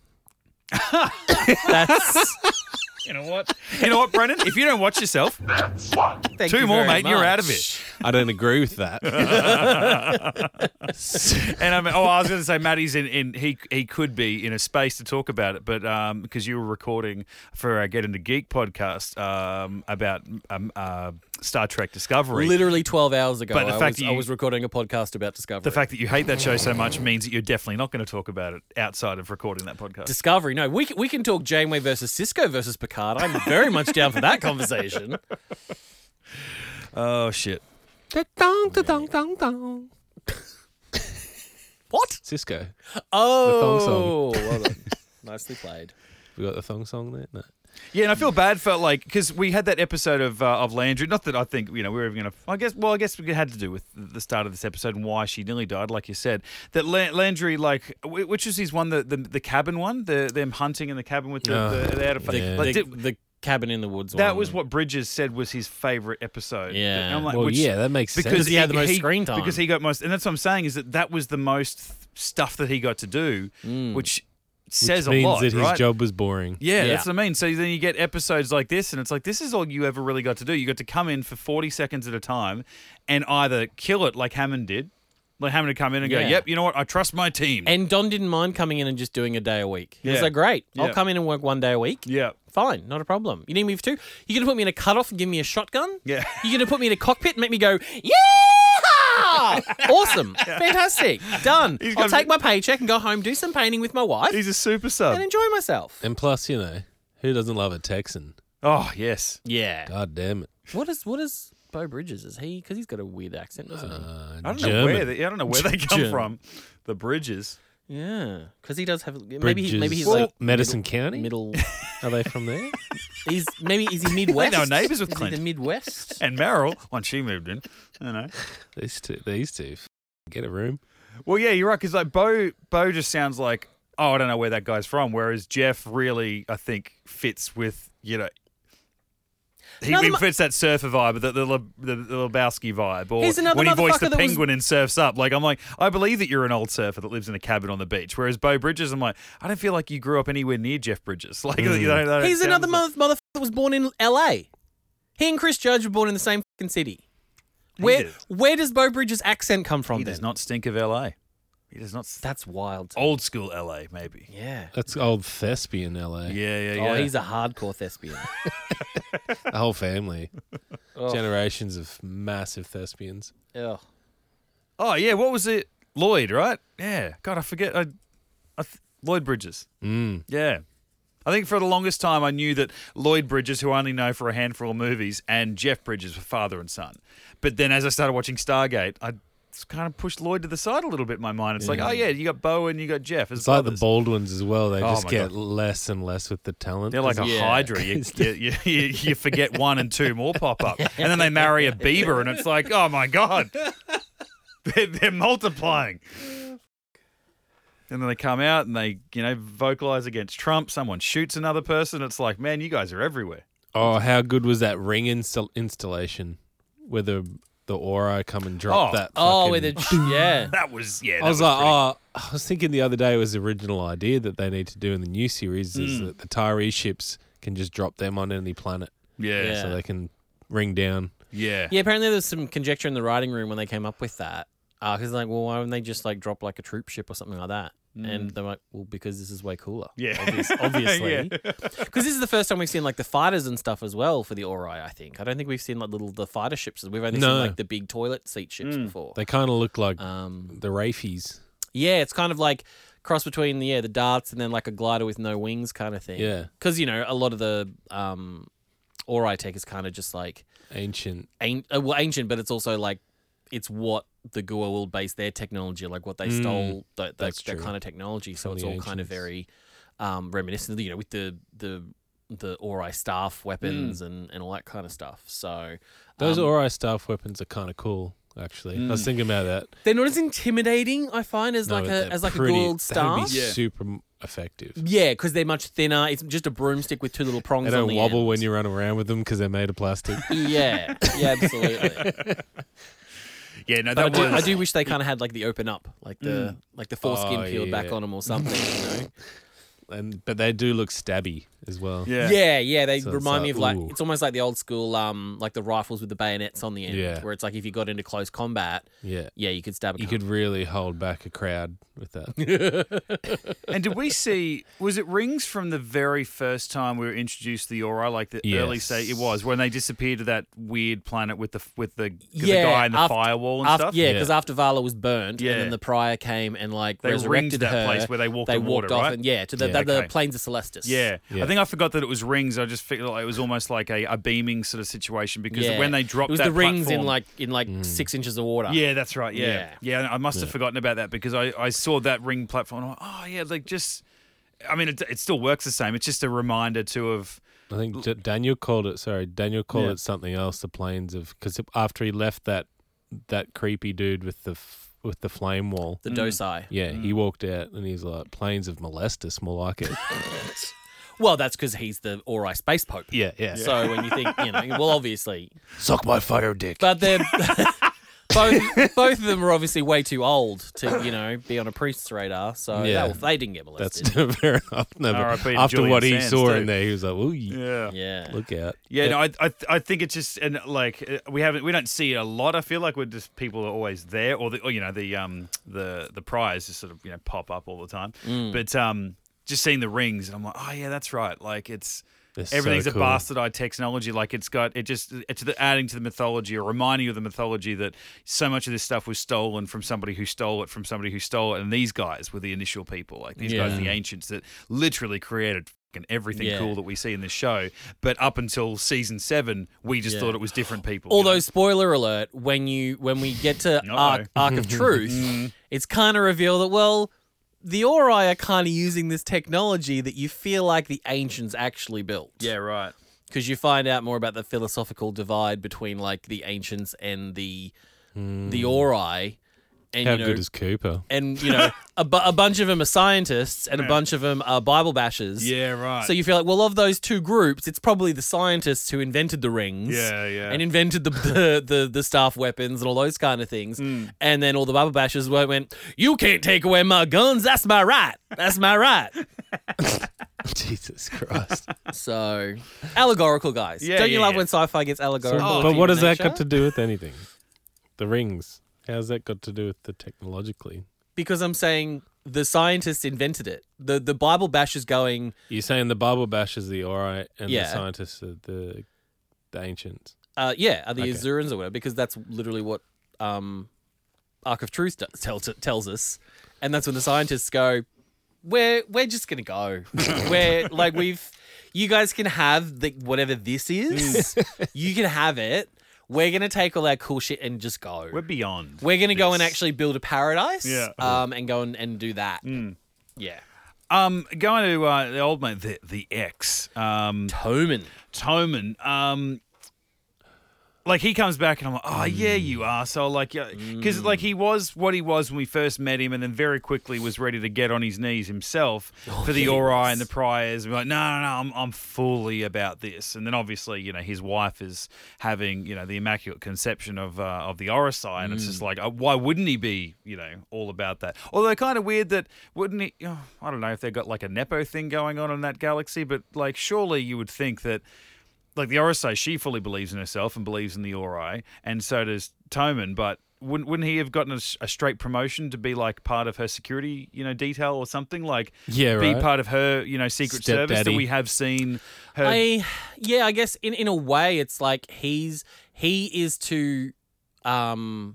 that's You know what? You know what, Brendan? If you don't watch yourself, thank two you more, very mate, and you're out of much. it. I don't agree with that. And I mean, oh, I was going to say, Matty's in, in. He he could be in a space to talk about it, but um, because you were recording for our Get Into Geek podcast um, about um, uh, Star Trek Discovery. Literally twelve hours ago, But the I, fact was, that I you- was recording a podcast about Discovery. The fact that you hate that show so much means that you're definitely not going to talk about it outside of recording that podcast. Discovery. No, we can, we can talk Janeway versus Cisco versus Picard. I'm very much down for that conversation. Oh shit! What? Cisco. Oh, thong well done. Nicely played. We got the thong song there? No. Yeah, and I feel bad for like because we had that episode of uh, of Landry. Not that I think you know we were even going to. I guess well, I guess it had to do with the start of this episode and why she nearly died, like you said. That La- Landry, like, wh- which was his one, the, the the cabin one, the them hunting in the cabin with the, Oh, the they had a yeah. like, The, did- the Cabin in the Woods That one. was what Bridges said was his favourite episode. Yeah. And I'm like, Well, which- yeah, that makes sense. because Because he had the most screen time. Because he got most, and that's what I'm saying is that that was the most stuff that he got to do, which says Which means a lot, that his right? job was boring. Yeah, Yeah. that's what I mean. So then you get episodes like this, and it's like, this is all you ever really got to do. You got to come in for forty seconds at a time and either kill it like Hammond did, like Hammond would come in and go, Yeah. yep, you know what, I trust my team. And Don didn't mind coming in and just doing a day a week. He was Yeah. like, great, I'll Yeah. come in and work one day a week. yeah. Fine, not a problem. You need me for two? You're going to put me in a cutoff and give me a shotgun? Yeah. You're going to put me in a cockpit and make me go, yeah! Awesome. Fantastic. Done. He's I'll got- take my paycheck and go home, do some painting with my wife, He's a super sub. and enjoy myself. And plus, you know, who doesn't love a Texan? Oh, yes. Yeah. God damn it. What is what is Bo Bridges? Is he? Because he's got a weird accent, doesn't he? Uh, I don't German. know where they, I don't know where they come German. from. The Bridges. Yeah. Because he does have. Maybe Bridges. he, maybe he's Well, like Madison middle, County? Middle. Are they from there? He's maybe is he Midwest? They know neighbours with Is he Clint. the Midwest. And Meryl, once she moved in. I know. these two. These two. Get a room. Well, yeah, you're right, because like Bo, Bo just sounds like, oh, I don't know where that guy's from, whereas Jeff really, I think, fits with, you know, he, Another he mo- fits that surfer vibe, the the, Le- the, the Lebowski vibe, or He's another when he voiced the motherfucker that was- penguin in Surf's Up. Like, I'm like, I believe that you're an old surfer that lives in a cabin on the beach, whereas Bo Bridges, I'm like, I don't feel like you grew up anywhere near Jeff Bridges. Like, you know, that He's sounds another like- mother- motherfucker that was born in L A. He and Chris Judge were born in the same fucking city. Where did. where does Bo Bridges' accent come from He then? does not stink of L A. He does not. s- That's wild. Old school L A, maybe. Yeah. That's old thespian L A. Yeah, yeah, yeah. Oh, he's a hardcore thespian. The whole family. Oh. Generations of massive thespians. Ugh. Oh yeah, what was it? Lloyd, right? Yeah. God, I forget. I, I th- Lloyd Bridges. Mm. Yeah. I think for the longest time I knew that Lloyd Bridges, who I only know for a handful of movies, and Jeff Bridges were father and son. But then as I started watching Stargate, I kind of pushed Lloyd to the side a little bit in my mind. It's like, Yeah. oh yeah, you got Bo and you got Jeff as It's like the brothers. Baldwins as well. They Oh just my get God. less and less with the talent. They're like a Yeah. hydra. You, you, you, you forget one and two more pop up. And then they marry a Bieber and it's like, oh my God. They're, they're multiplying. And then they come out and they, you know, vocalize against Trump. Someone shoots another person. It's like, man, you guys are everywhere. Oh, how good was that ring install- installation where the the Ori come and drop Oh. that? Oh, fucking- with the yeah. That was, yeah. That I was, like, pretty- oh, I was thinking the other day it was the original idea that they need to do in the new series is Mm. that the Tyree ships can just drop them on any planet, yeah. Yeah. so they can ring down. Yeah. Yeah, apparently there was some conjecture in the writing room when they came up with that. Because like, well, why wouldn't they just like drop like a troop ship or something like that? And they're like, well, because this is way cooler. Yeah. Obvious- obviously. Yeah. Because this is the first time we've seen like the fighters and stuff as well for the Ori. I think I don't think we've seen like little the fighter ships. We've only No. seen like the big toilet seat ships Mm. before. They kind of look like Um, the Rafies. yeah, it's kind of like cross between the yeah the darts and then like a glider with no wings kind of thing. Yeah. because you know a lot of the um, Ori tech is kind of just like Ancient. an- uh, well, ancient, but it's also like it's what the Gua will base their technology, like what they Mm, stole that that, that's that true. kind of technology. So From it's the all kind of ancients. very um, reminiscent, you know, with the the the Ori staff weapons and, and all that kind of stuff. So Those um, Ori staff weapons are kind of cool, actually. I was thinking about that. they're not as intimidating, I find, as No, like but a they're as like pretty- a gold That staff. would be Yeah. super m- effective. Yeah, because they're much thinner. It's just a broomstick with two little prongs. They on don't the wobble when ends. you run around with them because they're made of plastic. Yeah, yeah, absolutely. Yeah, no, But I that do, was. I do wish they kind of had like the open up, like the like the foreskin Oh, peeled back yeah. on them or something. You know? and But they do look stabby as well. Yeah. Yeah, yeah. They So it's remind me like, of like ooh. it's almost like the old school, um, like the rifles with the bayonets on the end. Yeah. Where it's like if you got into close combat, Yeah. yeah, you could stab a You cunt. could really hold back a crowd with that. And did we see? Was it Rings from the very first time we were introduced to the Ori, like the early Yes. stage? It was when they disappeared to that weird planet with the with the, Yeah, the guy in the after- firewall and After, stuff. yeah, Yeah. because after Vala was burned, Yeah. and then the Prior came and like They resurrected ringed that her. place where they walked They on walked water, off right? and yeah, to the, Yeah. the, the Okay. plains of Celestis. Yeah. Yeah. I think I forgot that it was Rings. I just figured like it was almost like a, a beaming sort of situation because Yeah. when they dropped it was that the rings in platform- like in like Mm. six inches of water. Yeah, that's right. Yeah, Yeah. yeah. I must have forgotten about that because I, I saw that ring platform. And I'm like, oh yeah, like just. I mean, it, it still works the same. It's just a reminder to of. I think D- Daniel called it, sorry, Daniel called Yeah. it something else, the planes of, because after he left that that creepy dude with the f- with the flame wall, The Mm. Dosai. yeah, he walked out and he's like, planes of Molestus, more like it. Well, that's because he's the Ori Space Pope. Yeah, yeah. So when you think, you know, well, obviously. Suck my fire dick. But they're... both both of them are obviously way too old to, you know, be on a priest's radar. So Yeah. that- they didn't get molested. That's fair enough. No, but R I P to after Julian what he Sands, saw too. in there, he was like, "Ooh, Yeah. yeah. look out." Yeah, no, I, I, I think it's just and like uh, we haven't, we don't see it a lot. I feel like we're just people are always there, or the, or you know, the um, the the prize just sort of you know pop up all the time. Mm. But um, just seeing the rings, and I'm like, oh yeah, that's right. Like it's They're so everything's cool. a bastardized technology. Like it's got it just it's the, adding to the mythology or reminding you of the mythology that so much of this stuff was stolen from somebody who stole it from somebody who stole it, and these guys were the initial people, like these guys, Yeah. the ancients that literally created. And everything Yeah. cool that we see in this show, but up until season seven, we just Yeah. thought it was different people. Although, you know? spoiler alert, when you when we get to Uh-oh. Arc, Arc of Truth, it's kind of revealed that, well, the Ori are kind of using this technology that you feel like the ancients actually built. yeah, right. Because you find out more about the philosophical divide between, like, the ancients and the the Ori. And, How you know, good is Cooper? and, you know, a, bu- a bunch of them are scientists and a bunch of them are Bible bashers. Yeah, right. So you feel like, well, of those two groups, it's probably the scientists who invented the rings. Yeah, yeah. And invented the the, the, the staff weapons and all those kind of things. Hmm. And then all the Bible bashers went, went, you can't take away my guns. That's my right. That's my right. Jesus Christ! So, allegorical, guys. Yeah, Don't you yeah, love yeah. when sci-fi gets allegorical? Oh, to but what human does that nature? got to do with anything? The rings. How's that got to do with the technologically? Because I'm saying the scientists invented it. The the Bible bashers going, You're saying the Bible bashers the Ori and Yeah. the scientists are the the ancients. uh, yeah, are the Okay. Azurans or whatever, because that's literally what um, Arc of Truth does, tells, tells us. And that's when the scientists go, we're, we're just going to go. we're like, we've, you guys can have the, whatever this is. You can have it. We're going to take all that cool shit and just go. We're beyond. We're going to go and this. actually build a paradise. Yeah. Um, and go and, and do that. Yeah. Um, going to uh, the old man, the the ex, um, Toman. Toman. Um, like he comes back and I'm like, oh yeah, you arsehole. Like, because like he was what he was when we first met him, and then very quickly was ready to get on his knees himself for the yes. Ori and the priors. We're like, no, no, no, I'm I'm fully about this. And then obviously, you know, his wife is having, you know, the immaculate conception of uh, of the Orosai, and it's just like, uh, why wouldn't he be, you know, all about that? Although kind of weird that wouldn't he? Oh, I don't know if they've got like a nepo thing going on in that galaxy, but like surely you would think that. Like the Orosai, she fully believes in herself and believes in the Ori, and so does Toman. But wouldn't wouldn't he have gotten a, a straight promotion to be like part of her security, you know, detail or something? Like, Yeah, be right. part of her, you know, secret service that Stepdaddy. we have seen her. I yeah, I guess in, in a way it's like he's he is to um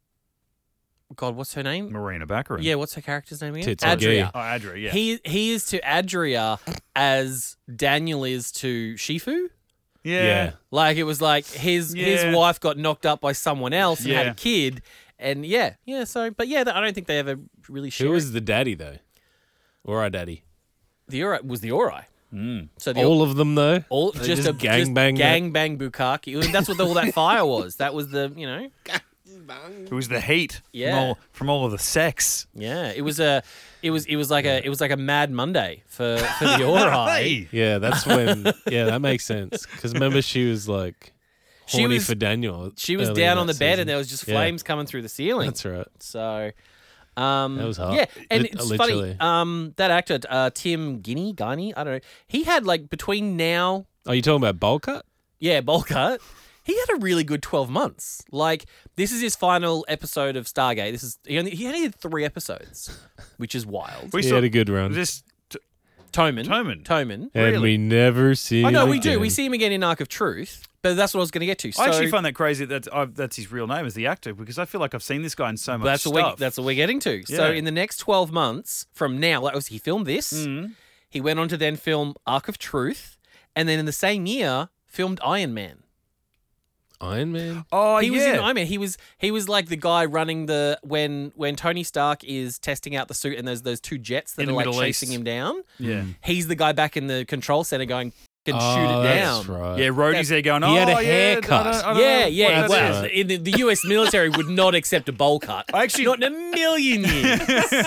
God, what's her name? Marina Baccarin. Yeah, what's her character's name again? Tits Adria. Oh, Adria. Yeah. He he is to Adria as Daniel is to Shifu. yeah. Yeah. Like it was like his Yeah. his wife got knocked up by someone else and had Yeah. a kid, and yeah, yeah. So, but yeah, I don't think they ever really shared. Who was the daddy though? Ori daddy. the Ori? Was the Ori? Mm. So the All of them though. all They just, just a gang just bang that? gang bang bukkake. And that's what all that fire was. That was the you know It was the heat Yeah. from all from all of the sex. yeah. It was a it was it was like a it was like a Mad Monday for for the Ori. Hey. Yeah, that's when. Yeah, that makes sense. Because remember, she was like She horny was- for Daniel. She was early in down on the that bed season. and there was just Yeah. flames coming through the ceiling. That's right. So, um, That was hot. Yeah, and Lit- it's literally. funny. Um, that actor, uh, Tim Guinea, Guiney, I don't know. He had like between now, Are you talking about bowl cut? yeah, bowl cut. He had a really good twelve months. Like this is his final episode of Stargate. This is he only he only did three episodes, which is wild. We He saw had a good run. this. Toman, Toman. Toman. and really? we never see. Oh no, him we do. again. We see him again in Arc of Truth, but that's what I was going to get to. So I actually find that crazy that uh, that's his real name as the actor, because I feel like I've seen this guy in so much that's what stuff. we that's what we're getting to. So Yeah. in the next twelve months from now, like obviously he filmed this. Mm. He went on to then film Arc of Truth, and then in the same year filmed Iron Man. Iron Man. Oh he yeah. was in Iron Man. He was he was like the guy running the when when Tony Stark is testing out the suit and there's those two jets that In are the like Middle chasing East. him down. Yeah. He's the guy back in the control center going, and Oh, shoot it that's down. right. Yeah, Rhodey's there going, oh, He had a yeah, haircut. I don't, I don't Yeah, know yeah. what Well, that is. in the, the U S military would not accept a bowl cut. I actually- not in a million years,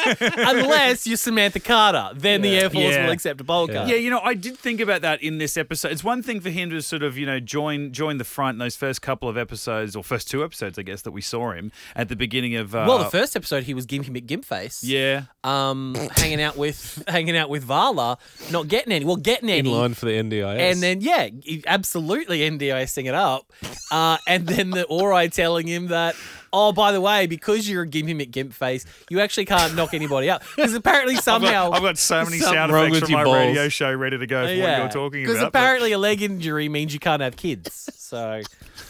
unless you're Samantha Carter. Then the Air Force Yeah. will accept a bowl cut. Yeah, you know, I did think about that in this episode. It's one thing for him to sort of, you know, join join the front in those first couple of episodes, or first two episodes, I guess, that we saw him at the beginning of. Uh, Well, the first episode he was Gimpy McGimpface. yeah. Um, hanging out with hanging out with Vala, not getting any. Well, getting In any. line for the N D I S. And then, yeah, he- absolutely NDISing it up. Uh, and then the Ori telling him that, oh, by the way, because you're a Gimpy McGimpface, you actually can't knock anybody up. Because apparently I've somehow... got, I've got so many some- sound wrong effects with from my your balls. radio show ready to go for what you're talking about. Because apparently a leg injury means you can't have kids. So...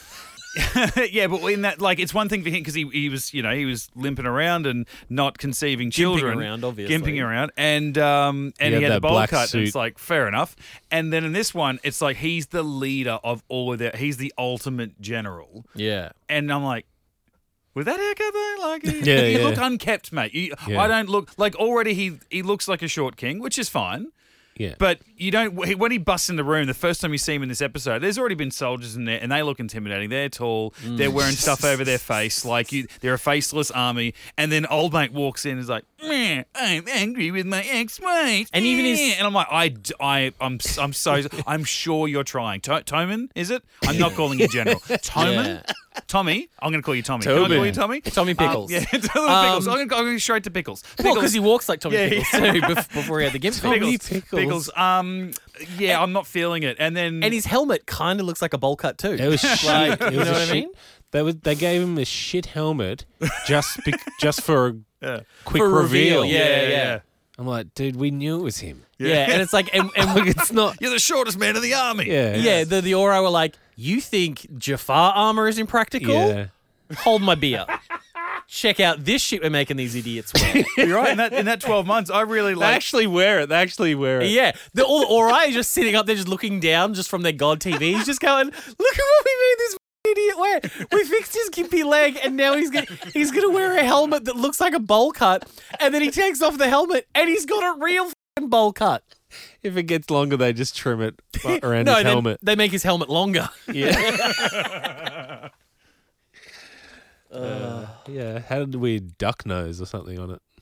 but- yeah, but in that, like, it's one thing for him because he, he was, you know, he was limping around and not conceiving children. around, obviously. Gimping around. And, um, and He he had had, that the bowl black cut. And it's suit. like, fair enough. And then in this one, it's like he's the leader of all of that. He's the ultimate general. Yeah. And I'm like, with that haircut though, like he, Yeah, he yeah. look unkept, mate. You, Yeah. I don't look like already. He he looks like a short king, which is fine. yeah. But you don't. he- When he busts in the room, the first time you see him in this episode, there's already been soldiers in there, and they look intimidating. They're tall. They're wearing stuff over their face, like you. They're a faceless army. And then old mate walks in, and is like, "Meh, I'm angry with my ex-wife." And even his- Meh." and I'm like, I, d- I, I'm, s- I'm so, I'm sure you're trying. To- Toman, is it? I'm not calling you General. Toman. Yeah. Tommy, I'm going to call you Tommy. Can I Tobin. call you Tommy? Tommy Pickles. Um, yeah, Pickles. I'm Um, going to go straight to Pickles. Well, Pickles. because he walks like Tommy Yeah, Pickles yeah. too bef- before he had the Gimp face. Tommy Pickles. Pickles. Pickles. Um, yeah, I'm not feeling it. And then And his helmet kind of looks like a bowl cut too. It was shit. Like, It you was know a what I shit- mean? They was, they gave him a shit helmet just bec just for a Yeah. quick For reveal. reveal, yeah. yeah, yeah. I'm like, dude, we knew it was him. Yeah. and it's like, and, and Like, it's not. You're the shortest man in the army. Yeah. yeah, the the Oro were like, you think Jafar armor is impractical? Yeah. Hold my beer. Check out this shit we're making these idiots wear. You're right. In that in that twelve months, I really They like. actually wear it. They actually wear it. Yeah, the, all the Ori are just sitting up there, just looking down, just from their god T Vs, just going, "Look at what we made this idiot wear. We fixed his gimpy leg, and now he's gonna he's gonna wear a helmet that looks like a bowl cut, and then he takes off the helmet, and he's got a real f***ing bowl cut. If it gets longer, they just trim it around no, his then helmet. they make his helmet longer. Yeah. uh, yeah. How did we duck nose or something on it?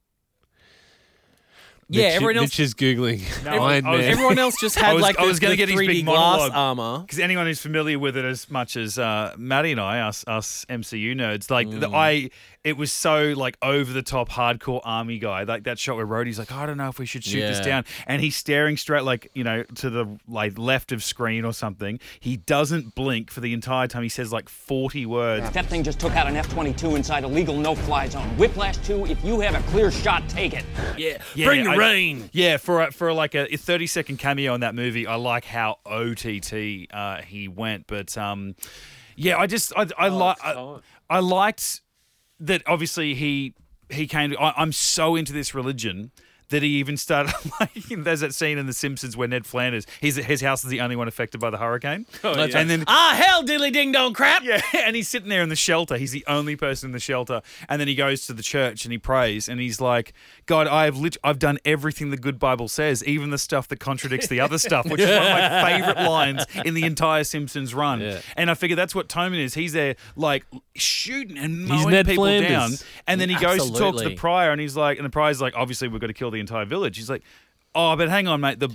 Yeah, Mitch, everyone else- Mitch is googling. No, Iron I was- Man. Everyone else just I had was- like I the, was gonna the get his three D big glass monologue. armor. Because anyone who's familiar with it as much as uh, Maddie and I, us us M C U nerds, like Mm. the, I, it was so like over the top hardcore army guy. Like that shot where Rhodey's like, I don't know if we should shoot this Yeah. down, and he's staring straight like you know to the like left of screen or something. He doesn't blink for the entire time. He says like forty words. That thing just took out an F twenty-two inside a legal no-fly zone. Whiplash two, if you have a clear shot, take it. Yeah, Bring the I- rain. Yeah, for a, for like a thirty second cameo in that movie, I like how O T T uh, he went. But um, yeah, I just I I, li- I, I liked that. Obviously, he he came. To, I, I'm so into this religion that he even started like there's that scene in The Simpsons where Ned Flanders his his house is the only one affected by the hurricane, That's and then ah hell diddly ding dong crap. yeah, and he's sitting there in the shelter. He's the only person in the shelter. And then he goes to the church and he prays and he's like, God, I have lit- I've done everything the good Bible says, even the stuff that contradicts the other stuff, which is one of my favorite lines in the entire Simpsons run. Yeah. And I figure that's what Toman is. He's there like shooting and He's mowing Ned people Flanders. down. And then he goes to talk to Absolutely. the prior and he's like, and the prior's like, obviously we've got to kill the entire village. He's like, oh, but hang on, mate. The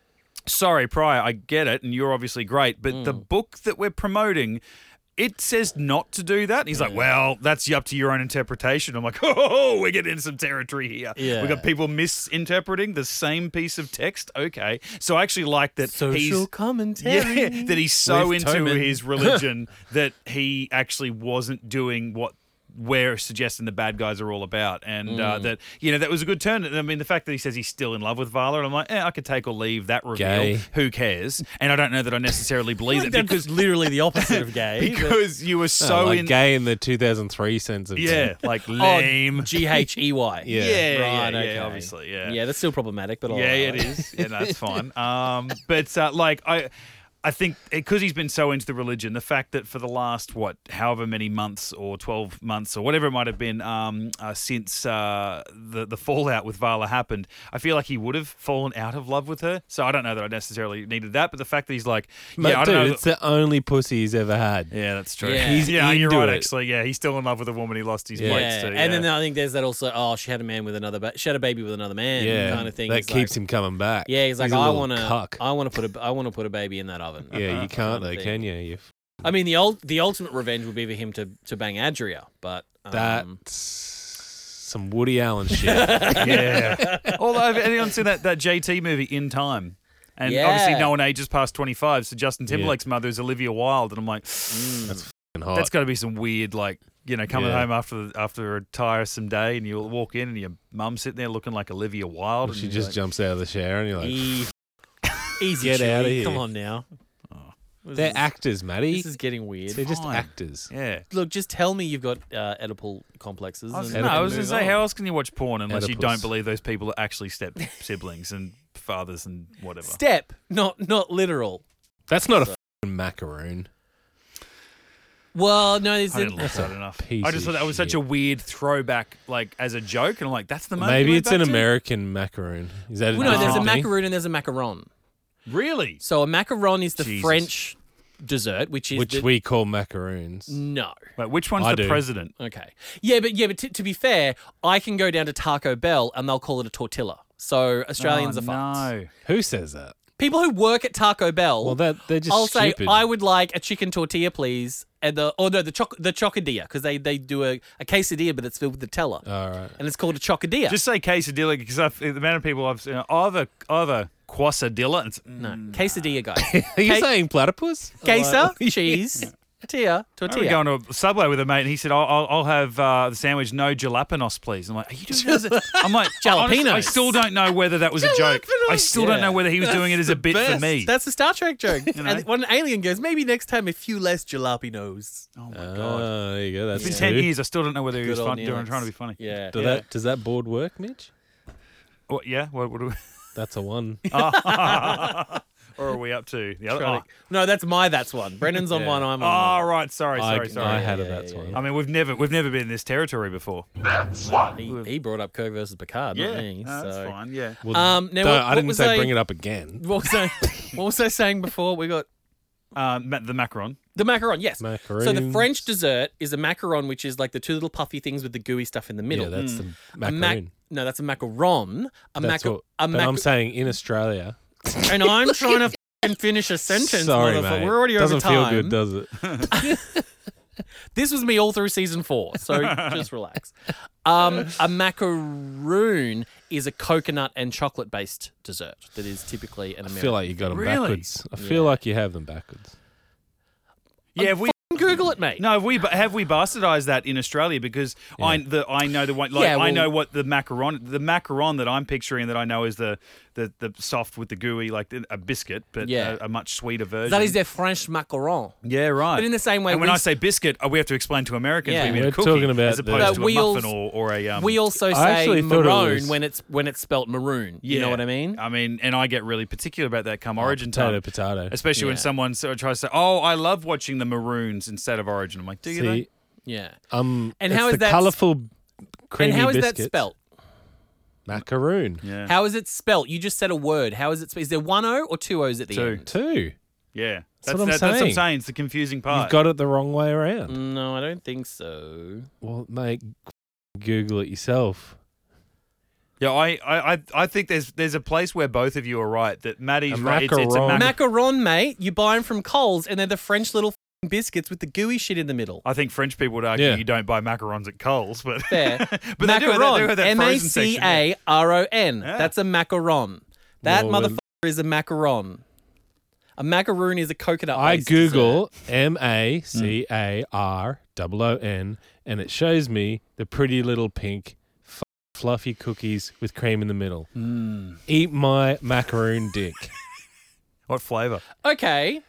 Sorry, Prior, I get it, and you're obviously great, but the book that we're promoting, it says not to do that. And he's like, well, that's up to your own interpretation. I'm like, oh, we're getting into some territory here. Yeah. We got people misinterpreting the same piece of text. Okay. So I actually like that Social he's commentary. yeah, that he's so With into Toman. his religion that he actually wasn't doing what we're suggesting the bad guys are all about. And Mm. uh, that, you know, that was a good turn. I mean, the fact that he says he's still in love with Vala, and I'm like, eh, I could take or leave that reveal. Gay. Who cares? And I don't know that I necessarily believe it That's because literally the opposite of gay. but- because you were so So like in. gay in the two thousand three sense of Yeah, like Oh, lame. G H E Y. Yeah. Yeah, yeah, Right, yeah, okay. obviously, yeah. Yeah, that's still problematic, but all Yeah, right. it is. Yeah, that's fine. Um, but uh, like I, I think because he's been so into the religion, the fact that for the last, what, however many months or twelve months or whatever it might have been um, uh, since uh, the, the fallout with Vala happened, I feel like he would have fallen out of love with her. So I don't know that I necessarily needed that, but the fact that he's like, Mate, yeah, I dude, don't know. it's the only pussy he's ever had. Yeah, that's true. Yeah. He's yeah, you're into right, it. actually. Yeah, he's still in love with a woman he lost his Yeah. mates Yeah, to. and yeah. then I think there's that also. Oh, she had a man with another. Ba- she had a baby with another man. Yeah, kind of thing. that It's keeps like, him coming back. Yeah, he's like, a I little want to. cuck. I want to put a. I want to put a baby in that oven. Yeah, you can't Kind of though, thing. can you? You f- I mean, the old the ultimate revenge would be for him to to bang Adria, but um, That's some Woody Allen shit. yeah. Although, have anyone seen that, that J T movie, In Time? And Yeah. obviously no one ages past twenty-five, so Justin Timberlake's mother is Olivia Wilde. And I'm like, That's fucking hot. that's got to be some weird, like, you know, coming Yeah. home after after a tiresome day and you walk in and your mum's sitting there looking like Olivia Wilde. she and just you're jumps out of the shower and you're like, E- easy. Get Chewie. outta here. Come on now. This they're is- actors, Matty. This is getting weird. They're just fine. actors. like, yeah. Look, just tell me you've got uh, Oedipal complexes. I was, and no, I was move going to say, on. how else can you watch porn unless you Oedipus. don't believe those people are actually step siblings and fathers and whatever? Step, not not literal. That's not a fucking macaroon. Well, no, there's I a, didn't look that enough. piece I just of thought that was such shit. a weird throwback, like as a joke, and I'm like, that's the moment. Maybe you it's went an back to? American macaroon. Is that a well, no, there's a different thing? macaroon and there's a macaron. Really? So a macaron is the Jesus. French dessert, which is Which the, we call macaroons. no. Wait, which one's I the do. president? Okay. Yeah, but yeah, but t- to be fair, I can go down to Taco Bell and they'll call it a tortilla. So Australians oh, are fucked. no. Who says that? People who work at Taco Bell. Well, that they're just I'll stupid. say I would like a chicken tortilla, please, and the or no the choc the chocodilla because they they do a, a quesadilla, but it's filled with Nutella, All right. and it's called a chocodilla. Just say quesadilla because the amount of people I've seen, I have a, I have a quesadilla. And it's, no quesadilla, guys. Are you Ca- saying platypus? Queso, cheese, tortilla, I remember tortilla. going to a Subway with a mate, and he said, "I'll, I'll, I'll have uh, the sandwich, no jalapenos, please." I'm like, "Are you doing that?" as a-" I'm like, honestly, I Jalapenos. still don't know whether that was a joke. I still don't Yeah. know whether he was doing it as a bit for best. me. That's the Star Trek joke. know? And when an alien goes, maybe next time a few less jalapenos. oh my Oh, god! there you go. That's It's been ten two. years. I still don't know whether he Good was old fun, doing, Neelix. trying to be funny. Yeah. Do Yeah. that, does that board work, Mitch? What, yeah. What, what do we, That's a one. or are we up to the other? Trying to- No, that's my that's one. Brendan's on Yeah. one. I'm Oh, on oh, right. Sorry. I, Sorry. Sorry. I had a yeah, that's yeah, one. I mean, we've never we've never been in this territory before. one. He, he brought up Kirk versus Picard, not me. no, that's so. fine. Yeah. Well, Um, now, don't- what- I what didn't was say I- bring it up again. What was I? What was I saying before? We got Uh, ma- the macaron. the macaron. Yes. So the Macaroons. French dessert is a macaron, which is like the two little puffy things with the gooey stuff in the middle. Yeah, that's the A mac- macaroon. no, that's a macaron. A That's maca- what, a but maca- I'm saying in Australia. and I'm trying to f***ing finish a sentence. Sorry, motherfucker. mate. We're already Doesn't over time. feel good, does it? This was me all through season four, so just relax. Um, a macaroon is a coconut and chocolate based dessert that is typically an I American. feel like you got them Really? backwards. I feel like you have them backwards. Yeah. Have we Google it, mate. no, have we have we bastardized that in Australia? Because I the I know the one like Yeah, I well- know what the macaron the macaron that I'm picturing that I know is the the, the soft with the gooey like a biscuit, but Yeah. a, a much sweeter version. That is their French macaron. yeah, right. But in the same way, and when we I s- say biscuit, oh, we have to explain to Americans Yeah. we mean We're a cookie talking about as the- opposed But to we a al- muffin or, or a um, We also I say actually thought it maroon was- when it's when it's spelt maroon. You know Yeah. what I mean? I mean, and I get really particular about that come Origin potato, time. potato. Especially when Yeah. someone sort of tries to say, "Oh, I love watching the Maroons instead of Origin." I'm like, "Do you?" though? See, Yeah. um, And it's how is the that s- colourful creamy and how is biscuits. that spelt? Macaroon. Yeah. How is it spelt? You just said a word. How is it? Spe- is there one O or two O's at the Two. end? Two. Yeah. That's what I'm that- That's what I'm saying. saying. It's the confusing part. You've got it the wrong way around. No, I don't think so. Well, mate, Google it yourself. Yeah, I, I, I- I think there's there's a place where both of you are right. That Maddie's A right. It's, it's a macaron. mac- Macaron, mate. You buy them from Coles, and they're the French little f***ing biscuits with the gooey shit in the middle. I think French people would argue Yeah. you don't buy macarons at Coles, but Fair. but they do have that, they macaron. have that M A frozen C section. yeah. A R O N. Yeah. That's a macaron. That Well, motherfucker is a macaron. A macaroon is a coconut. I based Google M A C A R O O N and it shows me the pretty little pink f- fluffy cookies with cream in the middle. Mm. Eat my macaroon dick. What flavour? dessert. Okay.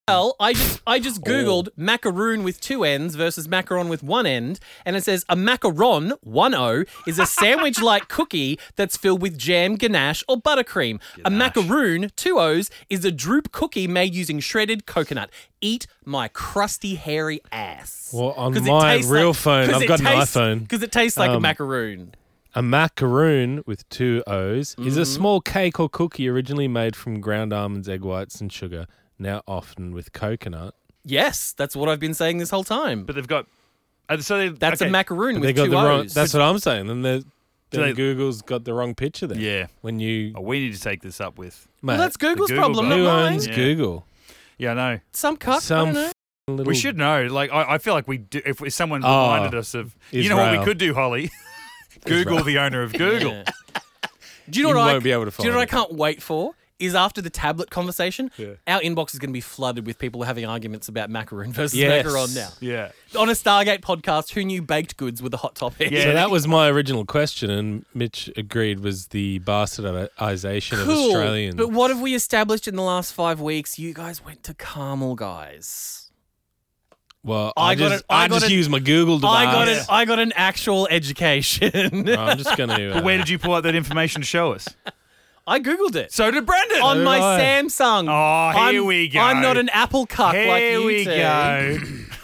Well, I just I just googled macaroon with two ends versus macaron with one end, and it says a macaron, one O, is a sandwich-like cookie that's filled with jam, ganache, or buttercream. A macaroon, two O's, is a droop cookie made using shredded coconut. Eat my crusty, hairy ass. Well, on 'Cause it my tastes real like- phone, 'cause I've it got an tastes- iPhone. Because it tastes like a Um, macaroon. A macaroon with two O's is a small cake or cookie originally made from ground almonds, egg whites, and sugar, now often with coconut. Yes, that's what I've been saying this whole time. But they've got. uh, So they, That's okay. a macaroon But with they got two the wrong. O's. That's what I'm saying. Then, the, then they- Google's got the wrong picture there. Yeah. When you, Oh, we need to take this up with. well, mate, that's Google's Google problem, guy. not who mine. owns Yeah. Google? Yeah, I know. Some cuck, I Some don't know. f- little. We should know. Like, I, I feel like we do. If, if someone Oh, reminded us of, you know what we Israel. could do, Holly? Google the owner of Google. Yeah. Do you know You what I won't be able to Do you know what I find can't wait for? Is after the tablet conversation, Yeah. our inbox is going to be flooded with people having arguments about macaroon versus Yes. macaron now. Yeah. On a Stargate podcast, who knew baked goods were the hot topic? Yeah. So that was my original question, and Mitch agreed was the bastardization of Cool. Australians. But what have we established in the last five weeks? You guys went to Carmel, guys. Well, I I, got just, it- I I got just it- used my Google device. I got an I got an actual education. I'm just going to. Uh, But where did you pull out that information to show us? I googled it. So did Brendan. On did my I. Samsung. Oh, here I'm, we go. I'm not an Apple cuck Here like you we two. go.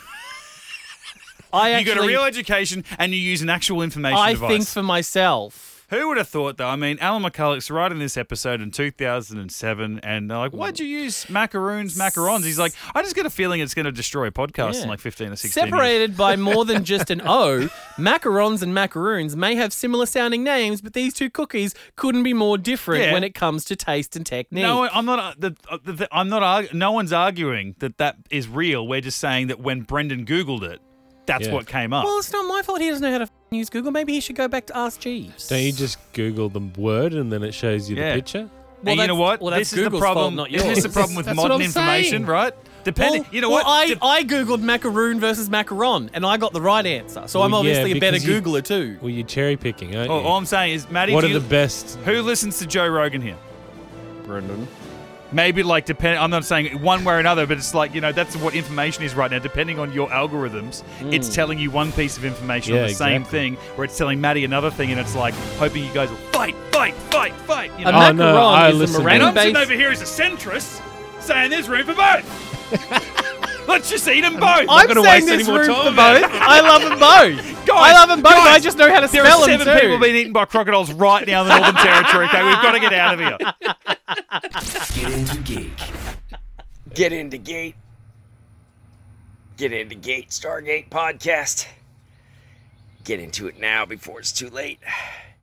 I You actually, got a real education and you use an actual information I device. think for myself. Who would have thought, though? I mean, Alan McCulloch's writing this episode in two thousand seven, and they're like, why'd you use macaroons, macarons? He's like, I just get a feeling it's going to destroy a podcast Yeah. in like fifteen or sixteen years. Separated by more than just an O, macarons and macaroons may have similar sounding names, but these two cookies couldn't be more different Yeah. when it comes to taste and technique. No, I'm not. Uh, the, uh, the, the- I'm not. Argu- no one's arguing that that is real. We're just saying that when Brendan Googled it, that's Yeah. what came up. Well, it's not my fault he doesn't know how to f- use Google. Maybe he should go back to Ask Jeeves. Don't you just Google the word and then it shows you Yeah. the picture? Well, and you know that's- what? well, that's this is Google's the problem. fault, not This is the yours. problem with That's what modern I'm information, saying. right? Depending. Well, you know well, what? I, Dep- I googled macaroon versus macaron, and I got the right answer. So I'm Well, yeah, obviously a better because you- Googler too. Well, you're cherry picking, aren't all, you? all I'm saying is, Maddie, what do are you- the best? who listens to Joe Rogan here? Brendan. Maybe like depend. I'm not saying one way or another, but it's like, you know, that's what information is right now. Depending on your algorithms, it's telling you one piece of information on Yeah, the same exactly. thing, where it's telling Maddie another thing, and it's like hoping you guys will fight, fight, fight, fight. You know? A Oh, macaron no, I is listen a to and I'm Miranda sitting based. over here as a centrist, saying there's room for both. Let's just eat them both. I'm gonna saying waste any there's more room time, for both. I love them both. Guys, I love them both. guys, I just know how to there spell are them seven too. people being eaten by crocodiles right now in the Northern Territory. Okay, we've got to get out of here. Get into geek. Get into gate. Get into gate Stargate podcast. Get into it now before it's too late.